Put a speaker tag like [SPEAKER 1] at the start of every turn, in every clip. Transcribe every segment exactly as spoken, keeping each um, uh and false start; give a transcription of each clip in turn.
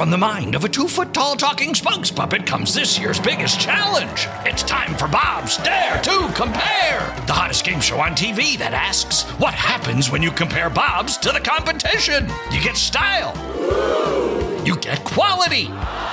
[SPEAKER 1] From the mind of a two-foot-tall talking spokes puppet comes this year's biggest challenge. It's time for Bob's Dare to Compare, the hottest game show on T V that asks, what happens when you compare Bob's to the competition? You get style. You get quality.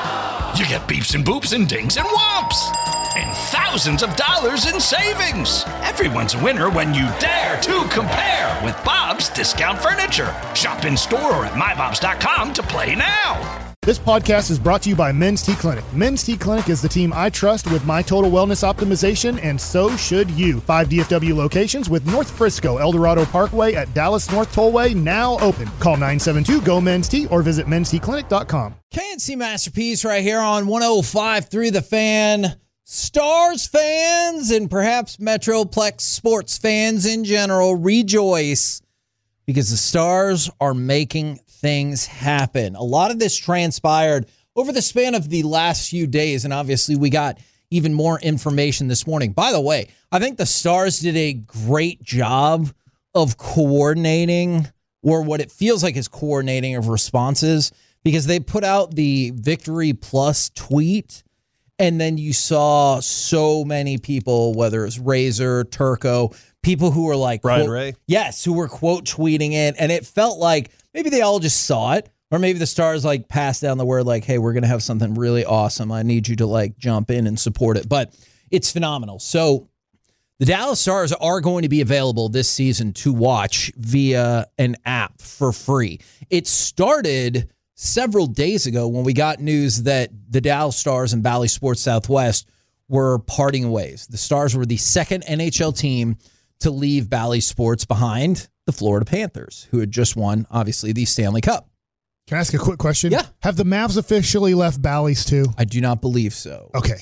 [SPEAKER 1] You get beeps and boops and dings and whomps. And thousands of dollars in savings. Everyone's a winner when you dare to compare with Bob's Discount Furniture. Shop in store or at my bobs dot com to play now.
[SPEAKER 2] This podcast is brought to you by Men's T Clinic. Men's T Clinic is the team I trust with my total wellness optimization, and so should you. Five D F W locations with North Frisco, El Dorado Parkway at Dallas North Tollway now open. Call nine seven two, G O, Men's T or visit men's t clinic dot com.
[SPEAKER 3] K N C Masterpiece right here on one oh five point three The Fan. Stars fans and perhaps Metroplex sports fans in general rejoice because the Stars are making things happen. A lot of this transpired over the span of the last few days, and obviously we got even more information this morning. By the way, I think the Stars did a great job of coordinating, or what it feels like is coordinating of responses, because they put out the Victory Plus tweet, and then you saw so many people, whether it's Razor, Turco, people who were like,
[SPEAKER 4] Brian
[SPEAKER 3] quote,
[SPEAKER 4] Ray.
[SPEAKER 3] Yes, who were quote tweeting it. And it felt like maybe they all just saw it, or maybe the Stars like passed down the word like, hey, we're going to have something really awesome. I need you to like jump in and support it. But it's phenomenal. So the Dallas Stars are going to be available this season to watch via an app for free. It started several days ago when we got news that the Dallas Stars and Bally Sports Southwest were parting ways. The Stars were the second N H L team to leave Bally Sports behind the Florida Panthers, who had just won, obviously, the Stanley Cup.
[SPEAKER 2] Can I ask a quick question?
[SPEAKER 3] Yeah.
[SPEAKER 2] Have the Mavs officially left Bally's too?
[SPEAKER 3] I do not believe so.
[SPEAKER 2] Okay.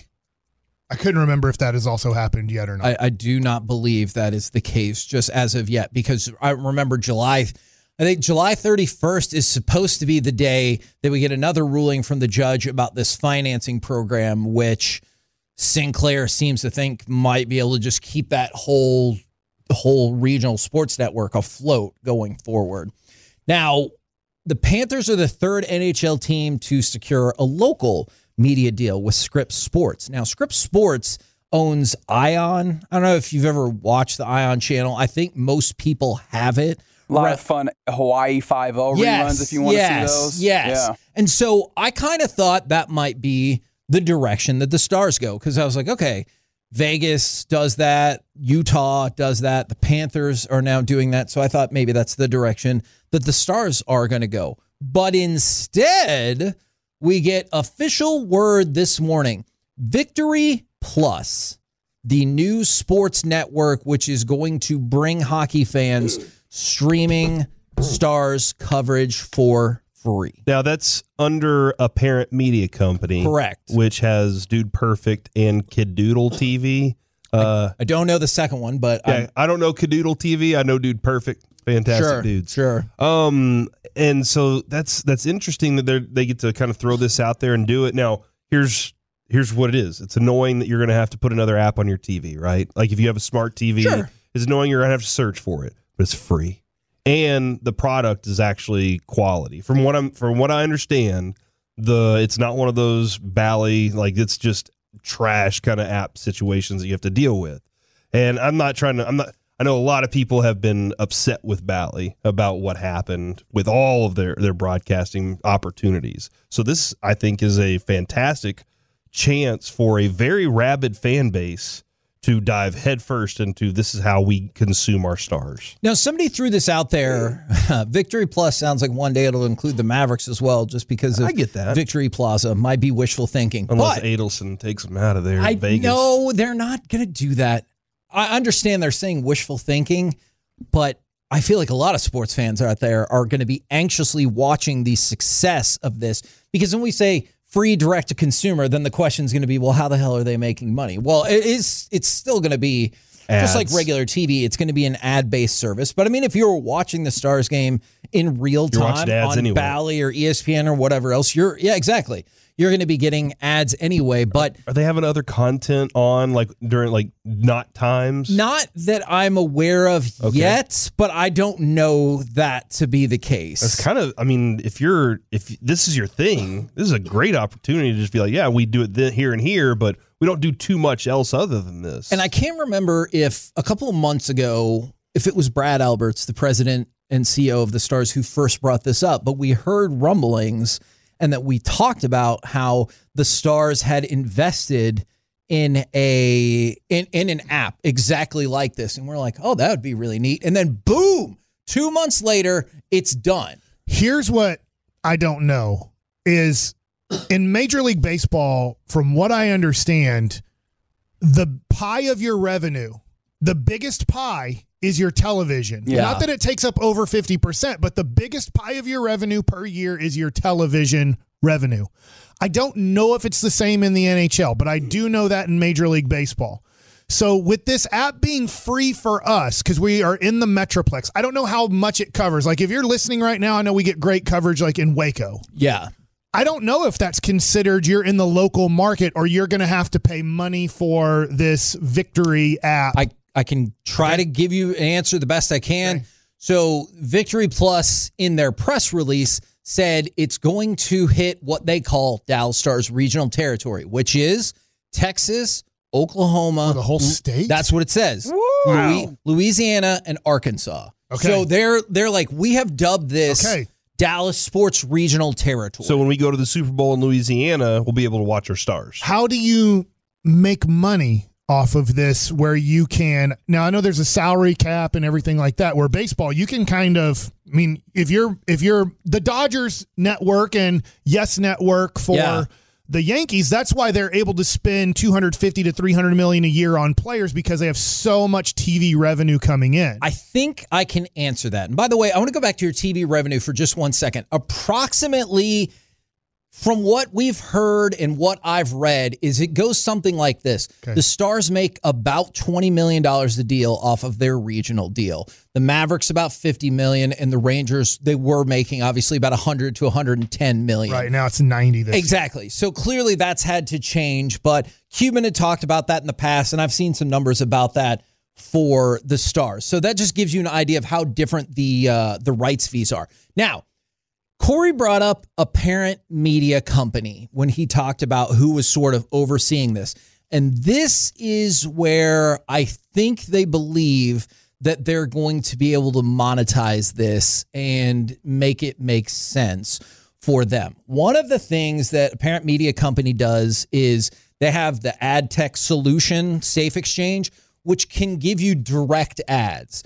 [SPEAKER 2] I couldn't remember if that has also happened yet or not.
[SPEAKER 3] I, I do not believe that is the case just as of yet, because I remember July, I think July thirty-first is supposed to be the day that we get another ruling from the judge about this financing program, which Sinclair seems to think might be able to just keep that whole whole regional sports network afloat going forward. Now, the Panthers are the third N H L team to secure a local media deal with Scripps Sports. Now, Scripps Sports owns Ion. I don't know if you've ever watched the Ion channel. I think most people have it.
[SPEAKER 5] A lot
[SPEAKER 3] Re-
[SPEAKER 5] of fun Hawaii Five-O
[SPEAKER 3] yes,
[SPEAKER 5] reruns if you want
[SPEAKER 3] yes,
[SPEAKER 5] to see those.
[SPEAKER 3] Yes.
[SPEAKER 5] Yeah.
[SPEAKER 3] And so I kind of thought that might be the direction that the Stars go, because I was like, okay, Vegas does that, Utah does that, the Panthers are now doing that, so I thought maybe that's the direction that the Stars are going to go. But instead, we get official word this morning, Victory Plus, the new sports network, which is going to bring hockey fans streaming Stars coverage for free.
[SPEAKER 4] Now, that's under a parent media company.
[SPEAKER 3] Correct.
[SPEAKER 4] Which has Dude Perfect and Kid Doodle T V. Uh,
[SPEAKER 3] I don't know the second one, but
[SPEAKER 4] yeah,
[SPEAKER 3] I'm,
[SPEAKER 4] I don't know Kid Doodle T V. I know Dude Perfect. Fantastic
[SPEAKER 3] sure,
[SPEAKER 4] dudes.
[SPEAKER 3] Sure.
[SPEAKER 4] Um, and so that's that's interesting that they they get to kind of throw this out there and do it. Now, here's here's what it is. It's annoying that you're going to have to put another app on your T V, right? Like if you have a smart T V,
[SPEAKER 3] Sure.
[SPEAKER 4] it's annoying you're going to have to search for it, but it's free. And the product is actually quality. From what I'm, from what I understand, the it's not one of those Bally, like it's just trash kind of app situations that you have to deal with. And I'm not trying to. I'm not. I know a lot of people have been upset with Bally about what happened with all of their their broadcasting opportunities. So this, I think, is a fantastic chance for a very rabid fan base to dive headfirst into this is how we consume our Stars.
[SPEAKER 3] Now, somebody threw this out there. Uh, Victory Plus sounds like one day it'll include the Mavericks as well, just because of
[SPEAKER 4] I get that.
[SPEAKER 3] Victory Plaza might be wishful thinking.
[SPEAKER 4] Unless
[SPEAKER 3] but
[SPEAKER 4] Adelson takes them out of there
[SPEAKER 3] I
[SPEAKER 4] in Vegas.
[SPEAKER 3] know they're not going to do that. I understand they're saying wishful thinking, but I feel like a lot of sports fans out there are going to be anxiously watching the success of this, because when we say free direct to consumer, then the question is going to be, well, how the hell are they making money? Well, it is, it's still going to be Just like
[SPEAKER 4] ads.
[SPEAKER 3] regular T V, it's going to be an ad-based service. But I mean, if you were watching the Stars game in real
[SPEAKER 4] You're
[SPEAKER 3] time
[SPEAKER 4] watching ads
[SPEAKER 3] on
[SPEAKER 4] anyway.
[SPEAKER 3] Bally or E S P N or whatever else, you're yeah, exactly. You're going to be getting ads anyway. But
[SPEAKER 4] Are they having other content on like during like not times?
[SPEAKER 3] not that I'm aware of
[SPEAKER 4] Okay.
[SPEAKER 3] yet, but I don't know that to be the case.
[SPEAKER 4] It's kind of, I mean, if you're, if this is your thing, this is a great opportunity to just be like, yeah, we do it th- here and here, but we don't do too much else other than this.
[SPEAKER 3] And I can't remember if a couple of months ago, if it was Brad Alberts, the president and C E O of the Stars, who first brought this up, but we heard rumblings and that we talked about how the Stars had invested in a in, in an app exactly like this. And we're like, oh, that would be really neat. And then boom, two months later, it's done.
[SPEAKER 2] Here's what I don't know is in Major League Baseball, from what I understand, the pie of your revenue, the biggest pie is your television.
[SPEAKER 5] Yeah.
[SPEAKER 2] Not that it takes up over fifty percent, but the biggest pie of your revenue per year is your television revenue. I don't know if it's the same in the N H L, but I do know that in Major League Baseball. So with this app being free for us, because we are in the Metroplex, I don't know how much it covers. Like if you're listening right now, I know we get great coverage like in Waco.
[SPEAKER 3] Yeah.
[SPEAKER 2] I don't know if that's considered you're in the local market or you're going to have to pay money for this Victory app.
[SPEAKER 3] I, I can try
[SPEAKER 2] Okay.
[SPEAKER 3] to give you an answer the best I can.
[SPEAKER 2] Okay.
[SPEAKER 3] So Victory Plus in their press release said it's going to hit what they call Dallas Stars regional territory, which is Texas, Oklahoma.
[SPEAKER 2] Oh, the whole
[SPEAKER 3] Lu-
[SPEAKER 2] state?
[SPEAKER 3] That's what it says. Louis- Louisiana and Arkansas.
[SPEAKER 2] Okay.
[SPEAKER 3] So they're they're like, we have dubbed this
[SPEAKER 2] Okay.
[SPEAKER 3] Dallas Sports Regional Territory.
[SPEAKER 4] so when we go to the Super Bowl in Louisiana, we'll be able to watch our Stars.
[SPEAKER 2] How do you make money off of this where you can now I know there's a salary cap and everything like that where baseball you can kind of I mean if you're if you're the Dodgers network and Yes Network for
[SPEAKER 3] Yeah.
[SPEAKER 2] the Yankees, that's why they're able to spend two hundred fifty to three hundred million a year on players because they have so much T V revenue coming in.
[SPEAKER 3] I think I can answer that. And by the way, I want to go back to your T V revenue for just one second. Approximately, from what we've heard and what I've read, is it goes something like this.
[SPEAKER 2] Okay.
[SPEAKER 3] The Stars make about twenty million dollars a deal off of their regional deal. The Mavericks about fifty million dollars, and the Rangers, they were making obviously about one hundred to one hundred ten million dollars.
[SPEAKER 2] Right now it's ninety this
[SPEAKER 3] Exactly. So clearly that's had to change, but Cuban had talked about that in the past, and I've seen some numbers about that for the Stars. So that just gives you an idea of how different the uh, the rights fees are. Now, Corey brought up a parent media company when he talked about who was sort of overseeing this. And this is where I think they believe that they're going to be able to monetize this and make it make sense for them. One of the things that a parent media company does is they have the ad tech solution, Safe Exchange, which can give you direct ads.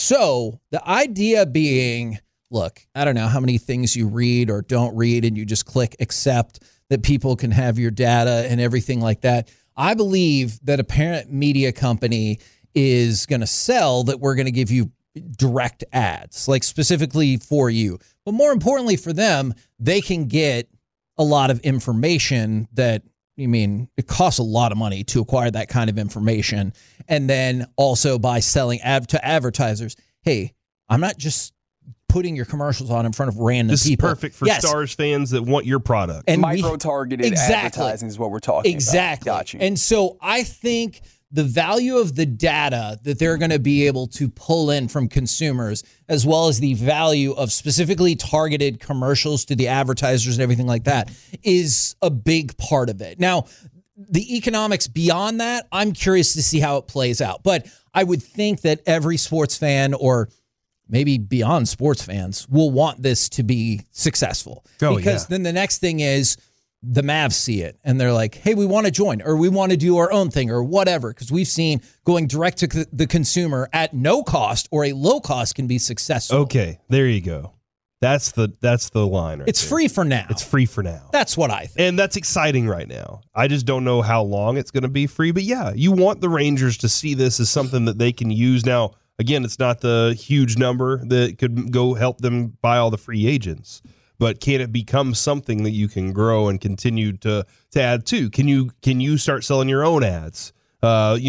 [SPEAKER 3] So the idea being, look, I don't know how many things you read or don't read and you just click accept that people can have your data and everything like that. I believe that a parent media company is going to sell that we're going to give you direct ads, like specifically for you. But more importantly for them, they can get a lot of information that, I mean, it costs a lot of money to acquire that kind of information. And then also by selling ad to advertisers, hey, I'm not just putting your commercials on in front of random
[SPEAKER 4] This
[SPEAKER 3] people.
[SPEAKER 4] is perfect for
[SPEAKER 3] Yes.
[SPEAKER 4] Stars fans that want your product.
[SPEAKER 3] And we-
[SPEAKER 5] Micro-targeted
[SPEAKER 3] Exactly.
[SPEAKER 5] advertising is what we're talking
[SPEAKER 3] Exactly.
[SPEAKER 5] about. Got you.
[SPEAKER 3] And so I think the value of the data that they're going to be able to pull in from consumers, as well as the value of specifically targeted commercials to the advertisers and everything like that, is a big part of it. Now, the economics beyond that, I'm curious to see how it plays out. But I would think that every sports fan, or maybe beyond sports fans, will want this to be successful.
[SPEAKER 4] Oh,
[SPEAKER 3] because
[SPEAKER 4] yeah.
[SPEAKER 3] then the next thing is the Mavs see it and they're like, hey, we want to join, or we want to do our own thing, or whatever. Because we've seen going direct to c- the consumer at no cost or a low cost can be successful.
[SPEAKER 4] Okay, there you go. That's the that's the line right
[SPEAKER 3] It's
[SPEAKER 4] there.
[SPEAKER 3] free for now.
[SPEAKER 4] It's free for now.
[SPEAKER 3] That's what I think.
[SPEAKER 4] And that's exciting right now. I just don't know how long it's going to be free. But yeah, you want the Rangers to see this as something that they can use. Now, again, it's not the huge number that could go help them buy all the free agents. But can it become something that you can grow and continue to to add to? Can you can you start selling your own ads? Uh, you know,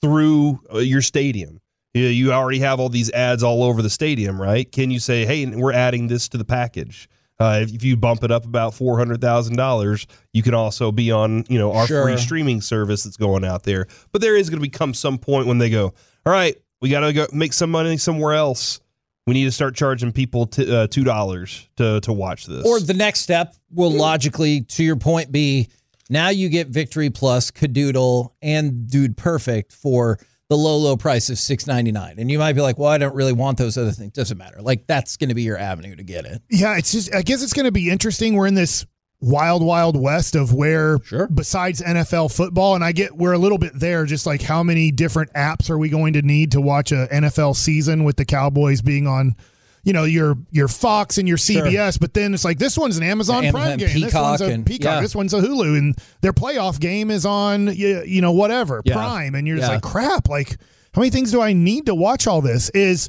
[SPEAKER 4] through your stadium. You already have all these ads all over the stadium, right? Can you say, hey, we're adding this to the package? Uh, if you bump it up about four hundred thousand dollars, you can also be on, you know, our
[SPEAKER 3] Sure.
[SPEAKER 4] free streaming service that's going out there. But there is going to become some point when they go, all right, we got to go make some money somewhere else. We need to start charging people t- uh, two dollars to to watch this.
[SPEAKER 3] Or the next step will logically, to your point, be now you get Victory Plus, Cadoodle, and Dude Perfect for the low, low price of six ninety-nine. And you might be like, well, I don't really want those other things. Doesn't matter. Like, that's going to be your avenue to get it.
[SPEAKER 2] Yeah, it's just, I guess it's going to be interesting. We're in this wild, wild west of where,
[SPEAKER 3] Sure.
[SPEAKER 2] besides N F L football, and I get we're a little bit there, just like how many different apps are we going to need to watch a N F L season with the Cowboys being on, you know, your your Fox and your C B S,
[SPEAKER 3] Sure.
[SPEAKER 2] but then it's like this one's an Amazon
[SPEAKER 3] Amazon
[SPEAKER 2] Prime game, this
[SPEAKER 3] Peacock
[SPEAKER 2] one's a
[SPEAKER 3] and-
[SPEAKER 2] Peacock,
[SPEAKER 3] yeah.
[SPEAKER 2] this one's a Hulu, and their playoff game is on, you, you know, whatever,
[SPEAKER 3] Yeah.
[SPEAKER 2] Prime, and you're just
[SPEAKER 3] Yeah.
[SPEAKER 2] like, crap, like how many things do I need to watch all this? Is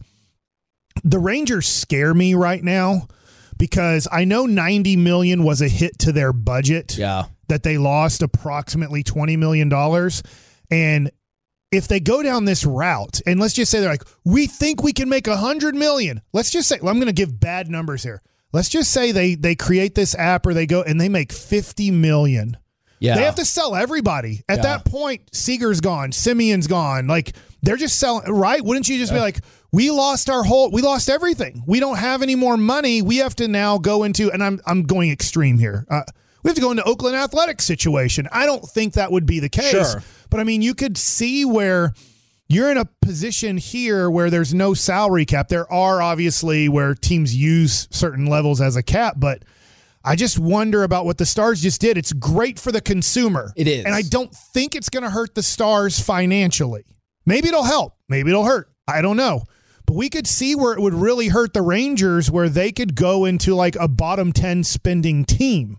[SPEAKER 2] the Rangers scare me right now because I know ninety million dollars was a hit to their budget.
[SPEAKER 3] Yeah.
[SPEAKER 2] That they lost approximately twenty million dollars. And if they go down this route, and let's just say they're like, we think we can make one hundred million dollars. Let's just say, well, I'm going to give bad numbers here. Let's just say they they create this app or they go and they make fifty million dollars.
[SPEAKER 3] Yeah.
[SPEAKER 2] They have to sell everybody. At
[SPEAKER 3] Yeah.
[SPEAKER 2] that point, Seager's gone, Simeon's gone. Like, they're just selling, right? Wouldn't you just be like, we lost our whole, we lost everything. We don't have any more money. We have to now go into, and I'm I'm going extreme here. Uh, we have to go into Oakland Athletics situation. I don't think that would be the case.
[SPEAKER 3] Sure.
[SPEAKER 2] But I mean, you could see where you're in a position here where there's no salary cap. There are obviously where teams use certain levels as a cap, but I just wonder about what the Stars just did. It's great for the consumer.
[SPEAKER 3] It is.
[SPEAKER 2] And I don't think it's going to hurt the Stars financially. Maybe it'll help. Maybe it'll hurt. I don't know. But we could see where it would really hurt the Rangers, where they could go into like a bottom ten spending team.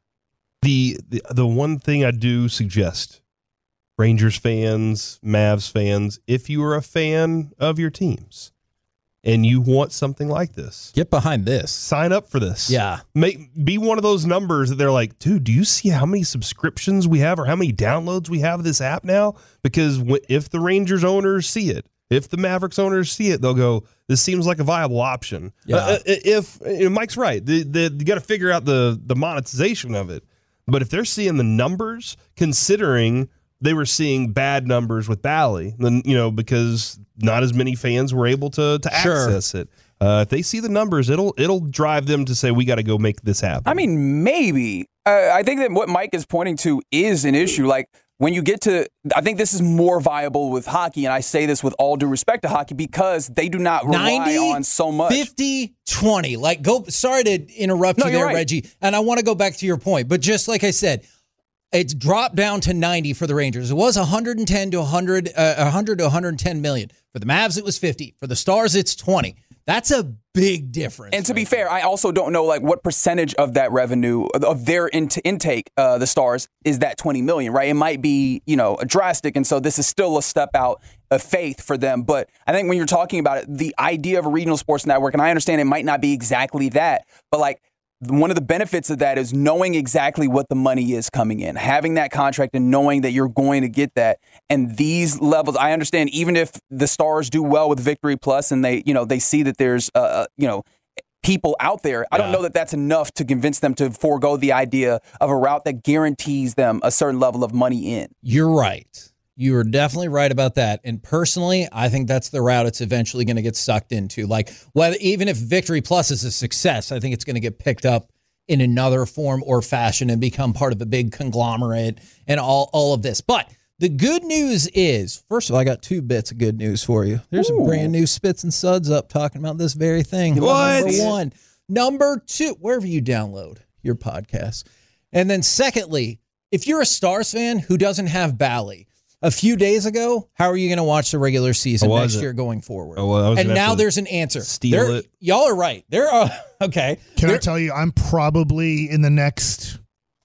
[SPEAKER 4] The, the the one thing I do suggest, Rangers fans, Mavs fans, if you are a fan of your teams and you want something like this,
[SPEAKER 3] Get behind this.
[SPEAKER 4] sign up for this.
[SPEAKER 3] Yeah.
[SPEAKER 4] Make, be one of those numbers that they're like, dude, do you see how many subscriptions we have or how many downloads we have of this app now? Because w- if the Rangers owners see it, if the Mavericks owners see it, they'll go, this seems like a viable option.
[SPEAKER 3] Yeah.
[SPEAKER 4] Uh, if you know, Mike's right, the, the, you got to figure out the the monetization of it. But if they're seeing the numbers, considering they were seeing bad numbers with Bally, then, you know, because not as many fans were able to to
[SPEAKER 3] Sure.
[SPEAKER 4] access it. Uh, if they see the numbers, it'll it'll drive them to say, we got to go make this happen.
[SPEAKER 5] I mean, maybe. Uh, I think that what Mike is pointing to is an issue. Like, when you get to, I think this is more viable with hockey, and I say this with all due respect to hockey, because they do not rely
[SPEAKER 3] ninety,
[SPEAKER 5] on so much.
[SPEAKER 3] fifty, twenty. Like, go, sorry to interrupt
[SPEAKER 5] No,
[SPEAKER 3] you
[SPEAKER 5] you're
[SPEAKER 3] there,
[SPEAKER 5] right.
[SPEAKER 3] Reggie. And I want to go back to your point. But just like I said, it's dropped down to ninety for the Rangers. It was one hundred ten to one hundred, uh, one hundred to one hundred ten million. For the Mavs, it was fifty. For the Stars, it's twenty. That's a big difference.
[SPEAKER 5] And to be
[SPEAKER 3] right
[SPEAKER 5] fair, I also don't know like what percentage of that revenue of their in- intake, uh, the Stars, is that twenty million, right? It might be, you know, drastic, and so this is still a step out of faith for them. But I think when you're talking about it, the idea of a regional sports network, and I understand it might not be exactly that, but like one of the benefits of that is knowing exactly what the money is coming in, having that contract and knowing that you're going to get that. And these levels, I understand, even if the Stars do well with Victory Plus and they, you know, they see that there's, uh, you know, people out there, I don't know that that's enough to convince them to forego the idea of a route that guarantees them a certain level of money in.
[SPEAKER 3] You're right. You are definitely right about that. And personally, I think that's the route it's eventually going to get sucked into. Like, whether even if Victory Plus is a success, I think it's going to get picked up in another form or fashion and become part of a big conglomerate and all, all of this. But the good news is, first of all, I got two bits of good news for you. There's
[SPEAKER 5] Ooh.
[SPEAKER 3] a brand new Spits and Suds up talking about this very thing.
[SPEAKER 4] What?
[SPEAKER 3] Number one. Number two, wherever you download your podcast. And then secondly, if you're a Stars fan who doesn't have Bally, a few days ago, how are you going to watch the regular season
[SPEAKER 4] I
[SPEAKER 3] next
[SPEAKER 4] wasn't.
[SPEAKER 3] year going forward?
[SPEAKER 4] Oh, well, I was
[SPEAKER 3] and
[SPEAKER 4] gonna have
[SPEAKER 3] now
[SPEAKER 4] to
[SPEAKER 3] there's an answer.
[SPEAKER 4] steal
[SPEAKER 3] There-
[SPEAKER 4] it.
[SPEAKER 3] Y'all are right. There are okay.
[SPEAKER 2] Can
[SPEAKER 3] There-
[SPEAKER 2] I tell you, I'm probably in the next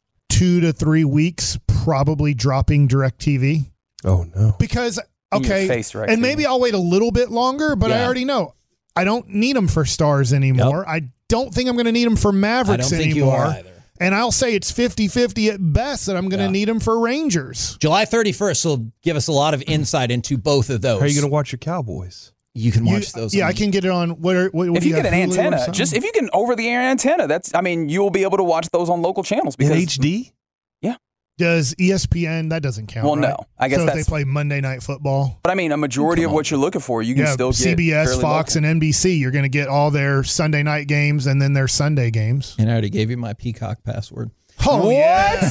[SPEAKER 2] two to three weeks, probably dropping DirecTV.
[SPEAKER 4] Oh, no.
[SPEAKER 2] Because,
[SPEAKER 5] In your
[SPEAKER 2] okay,
[SPEAKER 5] face, DirecTV.
[SPEAKER 2] and maybe I'll wait a little bit longer, but I
[SPEAKER 3] Yeah.
[SPEAKER 2] already know I don't need them for Stars anymore. I don't think I'm going to need them for
[SPEAKER 3] I
[SPEAKER 2] Mavericks
[SPEAKER 3] don't think
[SPEAKER 2] anymore.
[SPEAKER 3] you are either.
[SPEAKER 2] And I'll say it's fifty-fifty at best that I'm going to
[SPEAKER 3] Yeah.
[SPEAKER 2] need him for Rangers.
[SPEAKER 3] July thirty-first will give us a lot of insight into both of those.
[SPEAKER 4] How are you going to watch your Cowboys?
[SPEAKER 3] You can watch
[SPEAKER 2] You-
[SPEAKER 3] those.
[SPEAKER 2] Yeah,
[SPEAKER 3] on-
[SPEAKER 2] I can get it on. What, are- what, what
[SPEAKER 5] If
[SPEAKER 2] do
[SPEAKER 5] you get
[SPEAKER 2] have,
[SPEAKER 5] an
[SPEAKER 2] Hulu or
[SPEAKER 5] antenna,
[SPEAKER 2] something?
[SPEAKER 5] just if you get an over-the-air antenna, that's I mean, you will be able to watch those on local channels.
[SPEAKER 4] In
[SPEAKER 5] Because,
[SPEAKER 4] H D?
[SPEAKER 2] Does E S P N, that doesn't count,
[SPEAKER 5] Well,
[SPEAKER 2] right?
[SPEAKER 5] no. I guess
[SPEAKER 2] so if
[SPEAKER 5] that's-
[SPEAKER 2] they play Monday Night Football.
[SPEAKER 5] but I mean, a majority of what you're looking for, you can
[SPEAKER 2] Yeah,
[SPEAKER 5] still get
[SPEAKER 2] C B S,
[SPEAKER 5] fairly
[SPEAKER 2] Fox,
[SPEAKER 5] local.
[SPEAKER 2] and N B C. You're going to get all their Sunday night games and then their Sunday games.
[SPEAKER 3] and I already gave you my Peacock password.
[SPEAKER 2] Oh, yeah.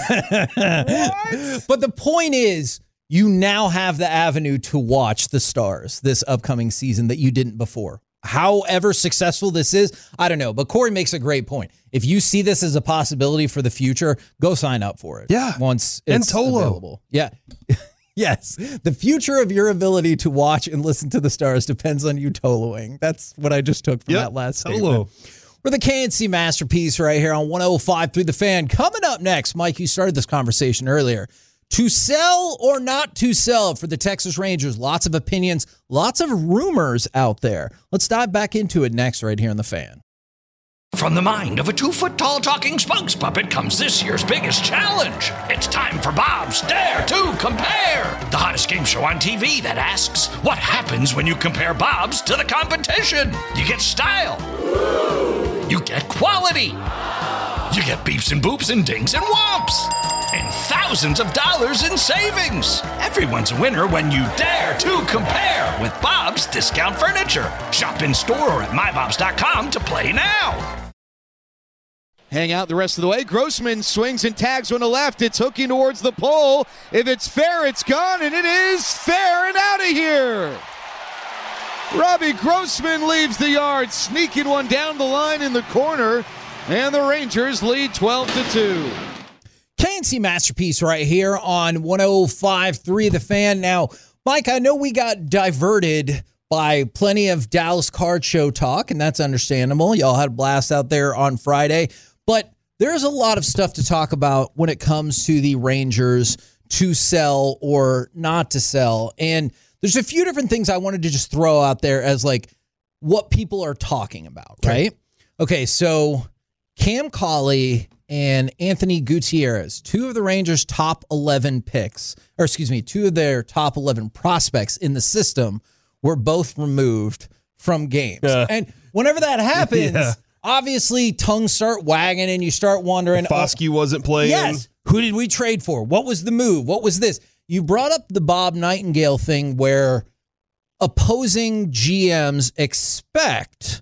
[SPEAKER 3] But the point is, you now have the avenue to watch the Stars this upcoming season that you didn't before. However successful this is, I don't know. But Corey makes a great point. If you see this as a possibility for the future, go sign up for it.
[SPEAKER 4] Yeah.
[SPEAKER 3] Once
[SPEAKER 4] And
[SPEAKER 3] it's
[SPEAKER 4] Tolo.
[SPEAKER 3] available. Yeah. Yes. The future of your ability to watch and listen to the Stars depends on you Toloing. That's what I just took from
[SPEAKER 4] Yep,
[SPEAKER 3] that last
[SPEAKER 4] Tolo.
[SPEAKER 3] statement. We're the K N C Masterpiece right here on one oh five through the Fan. Coming up next, Mike, you started this conversation earlier. To sell or not to sell for the Texas Rangers. Lots of opinions, lots of rumors out there. Let's dive back into it next right here on the Fan.
[SPEAKER 1] From the mind of a two-foot-tall talking spokes puppet comes this year's biggest challenge. It's time for Bob's Dare to Compare, the hottest game show on T V that asks, what happens when you compare Bob's to the competition? You get style. You get quality. You get beeps and boops and dings and whomps. And thousands of dollars in savings. Everyone's a winner when you dare to compare with Bob's Discount Furniture. Shop in store or at my bobs dot com to play now.
[SPEAKER 6] Hang out the rest of the way. Grossman swings and tags on the left. It's hooking towards the pole. If it's fair, it's gone, and it is fair and out of here. Robbie Grossman leaves the yard, sneaking one down the line in the corner, and the Rangers lead twelve to two.
[SPEAKER 3] K N C Masterpiece right here on one oh five three The Fan. Now, Mike, I know we got diverted by plenty of Dallas Card Show talk, and that's understandable. Y'all had a blast out there on Friday. But there's a lot of stuff to talk about when it comes to the Rangers to sell or not to sell. And there's a few different things I wanted to just throw out there as like what people are talking about, right? Okay, so Cam Cauley and Anthony Gutierrez, two of the Rangers' top eleven picks, or excuse me, two of their top eleven prospects in the system were both removed from games.
[SPEAKER 4] Yeah.
[SPEAKER 3] And whenever that happens,
[SPEAKER 4] Yeah.
[SPEAKER 3] obviously tongues start wagging and you start wondering.
[SPEAKER 4] Foskey wasn't playing.
[SPEAKER 3] Yes. Who did we trade for? What was the move? What was this? You brought up the Bob Nightingale thing where opposing G Ms expect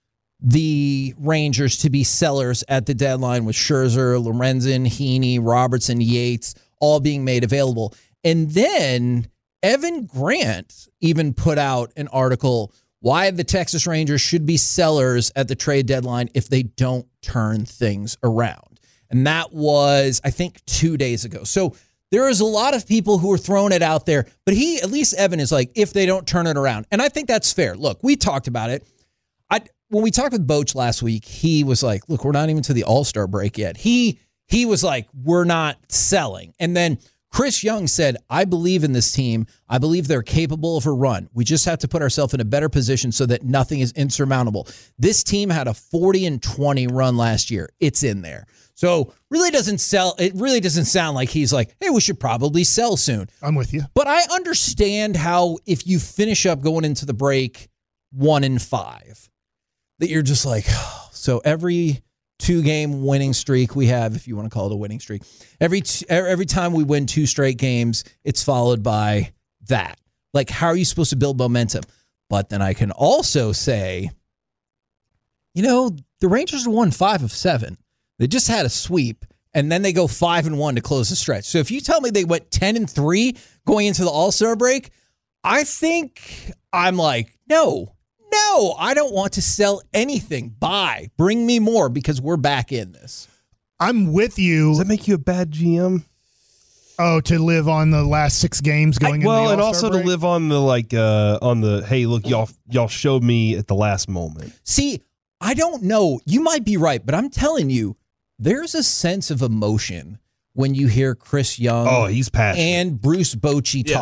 [SPEAKER 3] the Rangers to be sellers at the deadline with Scherzer, Lorenzen, Heaney, Robertson, Yates, all being made available. And then Evan Grant even put out an article why the Texas Rangers should be sellers at the trade deadline if they don't turn things around. And that was, I think, two days ago. So there is a lot of people who are throwing it out there, but he, at least Evan is like, if they don't turn it around. And I think that's fair. Look, we talked about it. I When we talked with Boach last week, he was like, look, we're not even to the All-Star break yet. He he was like, we're not selling. And then Chris Young said, I believe in this team. I believe they're capable of a run. We just have to put ourselves in a better position so that nothing is insurmountable. This team had a forty and twenty run last year. It's in there. So really doesn't sell. It really doesn't sound like he's like, hey, we should probably sell soon.
[SPEAKER 2] I'm with you.
[SPEAKER 3] But I understand how if you finish up going into the break one and five, that you're just like, oh, so every two-game winning streak we have, if you want to call it a winning streak, every t- every time we win two straight games, it's followed by that. Like, how are you supposed to build momentum? But then I can also say, you know, the Rangers won five of seven. They just had a sweep, and then they go five and one to close the stretch. So if you tell me they went ten and three going into the All-Star break, I think I'm like, no. No, I don't want to sell anything. Buy. Bring me more because we're back in this.
[SPEAKER 2] I'm with you.
[SPEAKER 4] Does that make you a bad G M?
[SPEAKER 2] Oh, to live on the last six games going into
[SPEAKER 4] Well,
[SPEAKER 2] the
[SPEAKER 4] and
[SPEAKER 2] All-Star
[SPEAKER 4] also
[SPEAKER 2] break?
[SPEAKER 4] to live on the like uh on the hey, look, y'all y'all showed me at the last moment.
[SPEAKER 3] See, I don't know. You might be right, but I'm telling you, there's a sense of emotion when you hear Chris Young
[SPEAKER 4] Oh, he's passionate.
[SPEAKER 3] and Bruce Bochy talk.
[SPEAKER 4] Yes.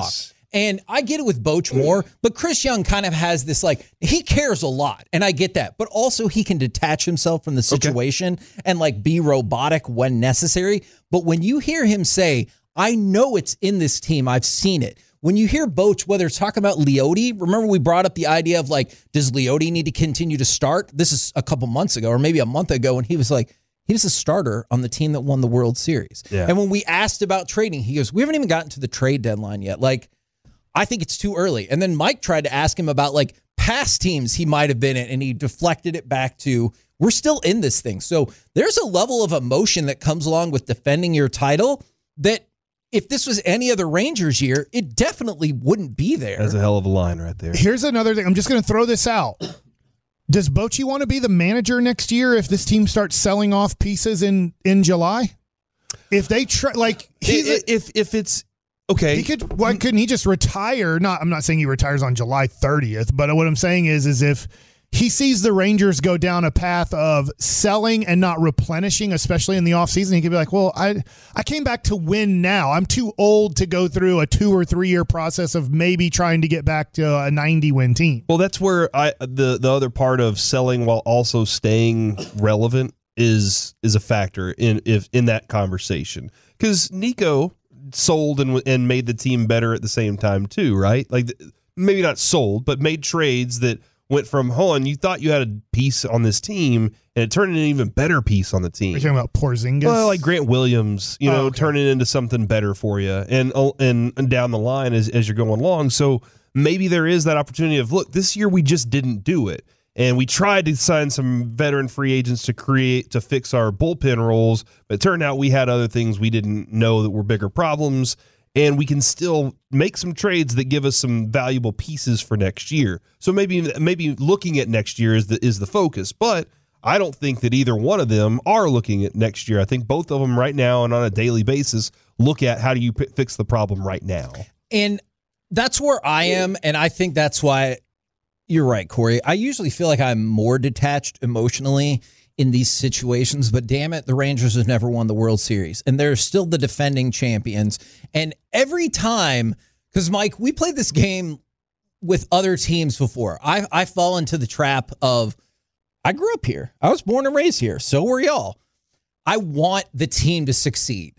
[SPEAKER 3] And I get it with Boch more, but Chris Young kind of has this, like, he cares a lot, and I get that. But also he can detach himself from the situation okay. and, like, be robotic when necessary. But when you hear him say, I know it's in this team, I've seen it. When you hear Boch, whether it's talking about Leote, remember we brought up the idea of, like, does Leote need to continue to start? This is a couple months ago or maybe a month ago, and he was like, he was a starter on the team that won the World Series. Yeah. And when we asked about trading, he goes, we haven't even gotten to the trade deadline yet. Like, I think it's too early. And then Mike tried to ask him about, like, past teams he might have been in, and he deflected it back to, we're still in this thing. So there's a level of emotion that comes along with defending your title that if this was any other Rangers year, it definitely wouldn't be there.
[SPEAKER 4] That's a hell of a line right there.
[SPEAKER 2] Here's another thing. I'm just going to throw this out. Does Bochy want to be the manager next year if this team starts selling off pieces in, in July? If they try, like, he's
[SPEAKER 4] if,
[SPEAKER 2] a,
[SPEAKER 4] if if it's okay,
[SPEAKER 2] he could. Why couldn't he just retire? Not, I'm not saying he retires on July thirtieth, but what I'm saying is, is if he sees the Rangers go down a path of selling and not replenishing, especially in the offseason, he could be like, well, I I came back to win now. I'm too old to go through a two or three year process of maybe trying to get back to a ninety win team.
[SPEAKER 4] Well, that's where I the the other part of selling while also staying relevant is is a factor in if in that conversation, because Nico sold and and made the team better at the same time too, right? Like maybe not sold, but made trades that went from, hold on, you thought you had a piece on this team, and it turned into an even better piece on the team.
[SPEAKER 2] You're talking about Porzingis?
[SPEAKER 4] Well, like Grant Williams, you know, oh, okay. turning into something better for you, and, and and down the line as, as you're going along. So maybe there is that opportunity of, look, this year we just didn't do it, and we tried to sign some veteran free agents to create, to fix our bullpen roles, but it turned out we had other things we didn't know that were bigger problems, and we can still make some trades that give us some valuable pieces for next year. So maybe maybe looking at next year is the is the focus. But I don't think that either one of them are looking at next year. I think both of them right now and on a daily basis look at how do you p- fix the problem right now.
[SPEAKER 3] And that's where I am, and I think that's why you're right, Corey. I usually feel like I'm more detached emotionally in these situations, but damn it, the Rangers have never won the World Series, and they're still the defending champions. And every time, because Mike, we played this game with other teams before. I I fall into the trap of, I grew up here. I was born and raised here. So were y'all. I want the team to succeed.